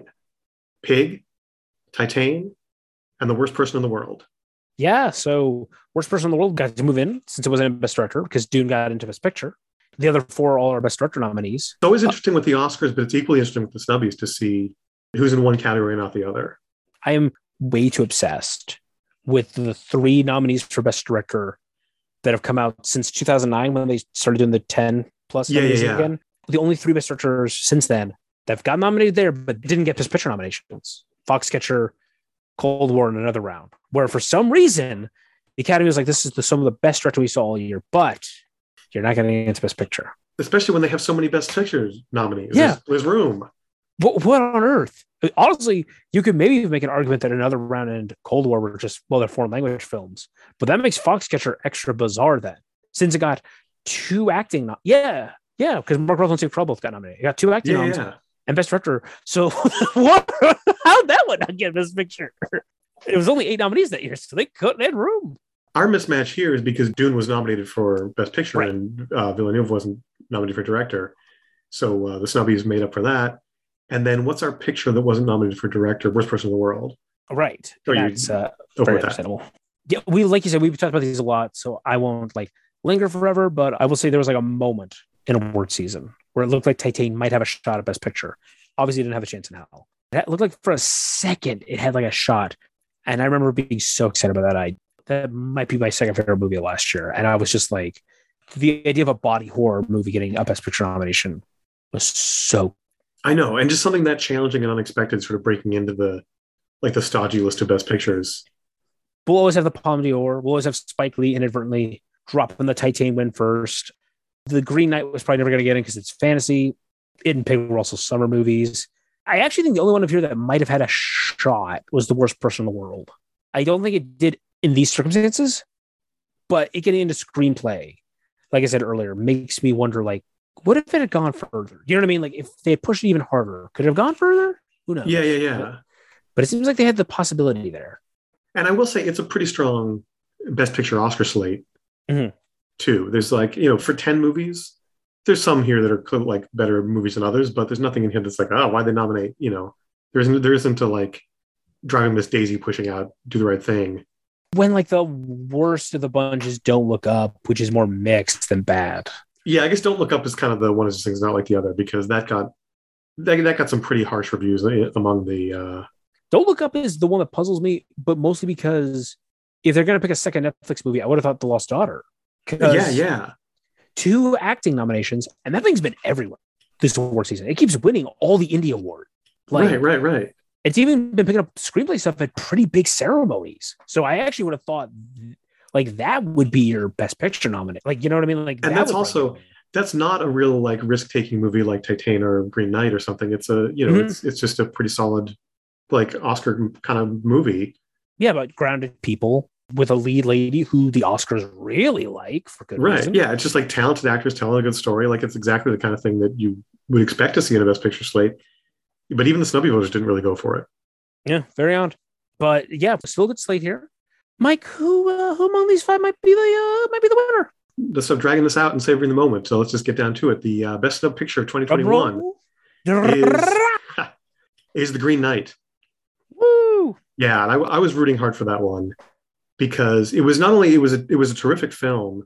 Pig, Titane, and The Worst Person in the World. Yeah, so Worst Person in the World got to move in since it wasn't in Best Director because Dune got into Best Picture. The other four all are Best Director nominees. It's always interesting with the Oscars, but it's equally interesting with the snubbies to see who's in one category and not the other. I am way too obsessed with the three nominees for Best Director that have come out since two thousand nine when they started doing the ten plus yeah, nominees yeah, yeah. again. The only three Best Directors since then that have got nominated there but didn't get Best Picture nominations. Foxcatcher, Cold War, and another round. Where for some reason, the Academy was like, this is the, some of the best director we saw all year, but you're not getting into Best Picture. Especially when they have so many Best Pictures nominees. Yeah. There's, there's room. What, what on earth? Honestly, you could maybe make an argument that another round and Cold War were just, well, they're foreign language films. But that makes Foxcatcher extra bizarre then, since it got two acting. No- yeah, yeah, because Mark Ruffalo and Steve Carell both got nominated. It got two acting Yeah, noms yeah. and Best Director. So what? How'd that one not get Best Picture? It was only eight nominees that year, so they couldn't have room. Our mismatch here is because Dune was nominated for Best Picture Right. and uh, Villeneuve wasn't nominated for Director. So uh, the snubbies made up for that. And then what's our picture that wasn't nominated for Director? Worst Person in the World. Right. Oh, you- That's uh, Over very with that. understandable. Yeah, we like you said, we've talked about these a lot, so I won't like linger forever, but I will say there was like a moment in award season where it looked like Titane might have a shot at Best Picture. Obviously, it didn't have a chance in hell. That looked like for a second it had like a shot. And I remember being so excited about that. I that might be my second favorite movie of last year. And I was just like, the idea of a body horror movie getting a Best Picture nomination was so. I know. And just something that challenging and unexpected, sort of breaking into the like the stodgy list of Best Pictures. We'll always have the Palme d'Or. We'll always have Spike Lee inadvertently dropping the Titane win first. The Green Knight was probably never going to get in because it's fantasy. It and Pig were also summer movies. I actually think the only one of here that might have had a shot was The Worst Person in the World. I don't think it did in these circumstances, but it getting into screenplay, like I said earlier, makes me wonder, like, what if it had gone further? You know what I mean? Like, if they had pushed it even harder, could it have gone further? Who knows? Yeah, yeah, yeah. But, but it seems like they had the possibility there. And I will say it's a pretty strong Best Picture Oscar slate, Mhm. too. There's like, you know, for ten movies, there's some here that are cl- like better movies than others, but there's nothing in here that's like, oh, why'd they nominate? You know, there isn't, there isn't a like driving Miss Daisy pushing out Do the Right Thing. When like the worst of the bunch is Don't Look Up, which is more mixed than bad. Yeah, I guess Don't Look Up is kind of the one of those things not like the other because that got that, that got some pretty harsh reviews among the uh Don't Look Up is the one that puzzles me, but mostly because if they're going to pick a second Netflix movie, I would have thought The Lost Daughter. 'Cause yeah, yeah. Two acting nominations, and that thing's been everywhere this award season. It keeps winning all the Indie Award. Like, right, right, right. It's even been picking up screenplay stuff at pretty big ceremonies. So I actually would have thought like that would be your Best Picture nominee. Like, you know what I mean? Like, And that that's would also probably- that's not a real like risk-taking movie like Titane or Green Knight or something. It's a, you know, Mhm. it's it's just a pretty solid like Oscar kind of movie. yeah, but grounded people with a lead lady who the Oscars really like for good Right. reason. Yeah. It's just like talented actors telling a good story. Like it's exactly the kind of thing that you would expect to see in a Best Picture slate. But even the snubby voters didn't really go for it. Yeah, very odd. But yeah, still a good slate here. Mike, who uh, who among these five might be the uh, might be the winner? Let's stop dragging this out and savoring the moment. So let's just get down to it. The uh, best snub picture of twenty twenty-one is, is The Green Knight. Woo! Yeah, and I, I was rooting hard for that one because it was not only it was a, it was a terrific film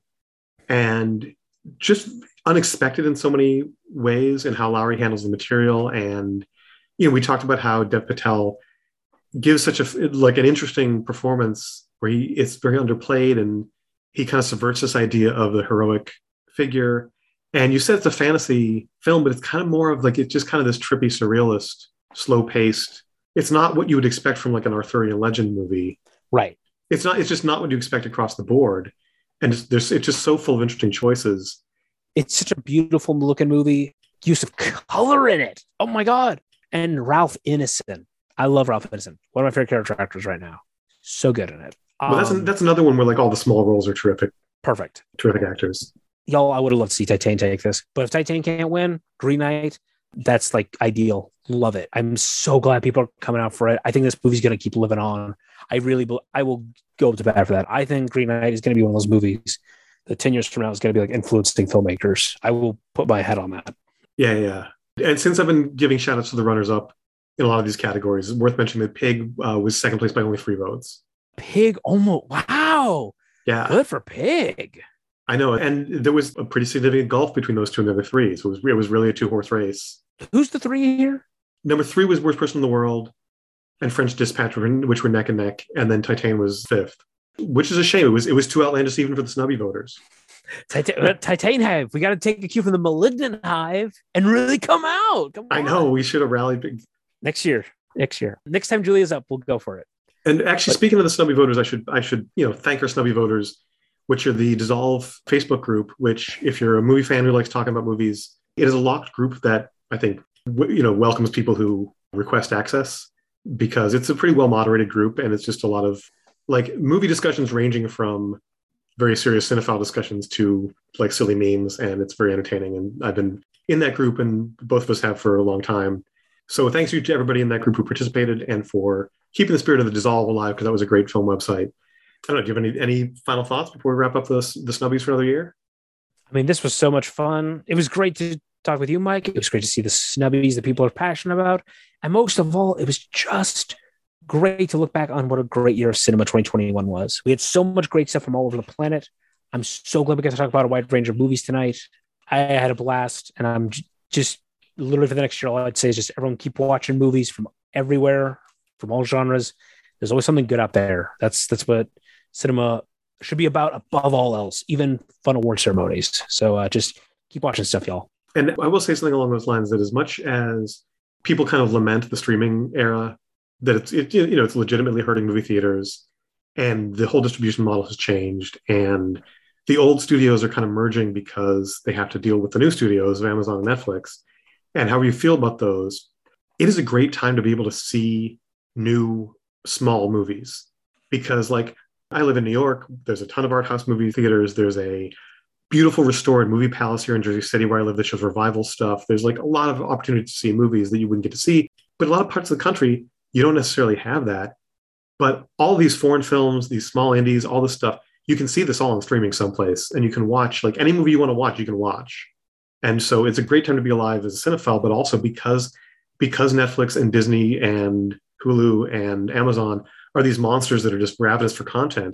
and just unexpected in so many ways and how Lowry handles the material. And you know, we talked about how Dev Patel gives such a like an interesting performance where he it's very underplayed and he kind of subverts this idea of the heroic figure. And you said it's a fantasy film, but it's kind of more of like it's just kind of this trippy surrealist, slow paced. It's not what you would expect from like an Arthurian legend movie. Right. It's not. It's just not what you expect across the board. And it's, there's it's just so full of interesting choices. It's such a beautiful looking movie. Use of color in it. Oh my God. And Ralph Ineson. I love Ralph Ineson. One of my favorite character actors right now. So good in it. Well, that's Um, that's another one where like all the small roles are terrific, perfect. terrific actors. Y'all, I would have loved to see Titane take this. But if Titane can't win, Green Knight, That's like ideal. Love it. I'm so glad people are coming out for it. I think this movie's going to keep living on. I really, I will go to bat for that. I think Green Knight is going to be one of those movies that ten years from now is going to be like influencing filmmakers. I will put my head on that. Yeah, yeah. And since I've been giving shout outs to the runners up in a lot of these categories, it's worth mentioning that Pig uh, was second place by only three votes. Pig, almost, wow. Yeah. Good for Pig. I know. And there was a pretty significant gulf between those two and the other three. So it was, it was really a two horse race. Who's the three here? Number three was Worst Person in the World, and French Dispatch, which were neck and neck. And then Titane was fifth, which is a shame. It was, it was too outlandish even for the snubby voters. Titan, Titane Hive. We got to take a cue from the Malignant Hive and really come out. Come I know. We should have rallied big. Next year. Next year. Next time Julia's up, we'll go for it. And actually, but, speaking of the snubby voters, I should, I should, you know, thank our snubby voters, which are the Dissolve Facebook group, which if you're a movie fan who likes talking about movies, it is a locked group that I think, you know, welcomes people who request access, because it's a pretty well moderated group. And it's just a lot of like movie discussions ranging from very serious cinephile discussions to like silly memes. And it's very entertaining. And I've been in that group, and both of us have for a long time. So thanks you to everybody in that group who participated and for keeping the spirit of the Dissolve alive, because that was a great film website. I don't know, do you have any, any final thoughts before we wrap up the, the snubbies for another year? I mean, this was so much fun. It was great to talk with you, Mike. It was great to see the snubbies that people are passionate about. And most of all, it was just great to look back on what a great year of cinema twenty twenty-one was. We had so much great stuff from all over the planet. I'm so glad we got to talk about a wide range of movies tonight. I had a blast, and I'm j- just literally for the next year, all I'd say is just everyone keep watching movies from everywhere, from all genres. There's always something good out there. That's that's what cinema should be about above all else, even fun award ceremonies. So uh, just keep watching stuff, y'all. And I will say something along those lines, that as much as people kind of lament the streaming era, that it's, it, you know, it's legitimately hurting movie theaters, and the whole distribution model has changed, and the old studios are kind of merging because they have to deal with the new studios of Amazon and Netflix. And however you feel about those, it is a great time to be able to see new small movies, because like I live in New York, there's a ton of art house movie theaters. There's a beautiful restored movie palace here in Jersey City where I live that shows revival stuff. There's like a lot of opportunity to see movies that you wouldn't get to see, but a lot of parts of the country, you don't necessarily have that. But all these foreign films, these small indies, all this stuff, you can see this all on streaming someplace, and you can watch like any movie you want to watch, you can watch. And so it's a great time to be alive as a cinephile, but also because, because Netflix and Disney and Hulu and Amazon are these monsters that are just ravenous for content.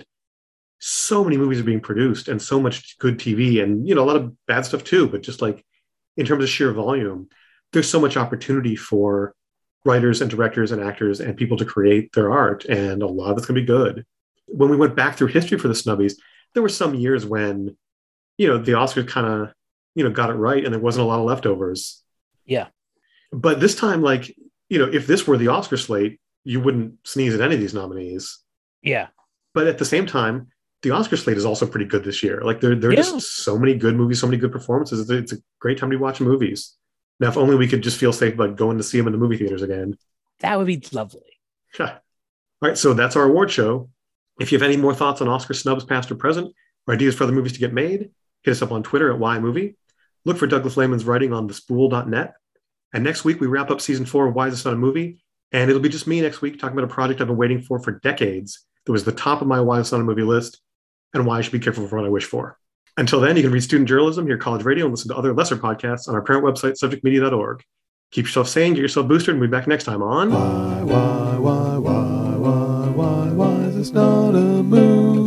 So many movies are being produced, and so much good T V, and, you know, a lot of bad stuff too, but just like in terms of sheer volume, there's so much opportunity for writers and directors and actors and people to create their art. And a lot of it's going to be good. When we went back through history for the snubbies, there were some years when, you know, the Oscars kind of, you know, got it right, and there wasn't a lot of leftovers. Yeah. But this time, like, you know, if this were the Oscar slate, you wouldn't sneeze at any of these nominees. Yeah. But at the same time, the Oscar slate is also pretty good this year. Like there, there are yeah. just so many good movies, so many good performances. It's a, it's a great time to be watching movies. Now, if only we could just feel safe about going to see them in the movie theaters again. That would be lovely. All right. So that's our award show. If you have any more thoughts on Oscar snubs, past or present, or ideas for other movies to get made, hit us up on Twitter at Y Movie. Look for Douglas Lehman's writing on the spool dot net. And next week, we wrap up season four of Why Is This Not a Movie? And it'll be just me next week talking about a project I've been waiting for for decades. That was the top of my Why Is This Not a Movie list, and why I should be careful for what I wish for. Until then, you can read student journalism, hear college radio, and listen to other lesser podcasts on our parent website, subject media dot org. Keep yourself sane, get yourself boosted, and we'll be back next time on... Why, why, why, why, why, why, why is this not a movie?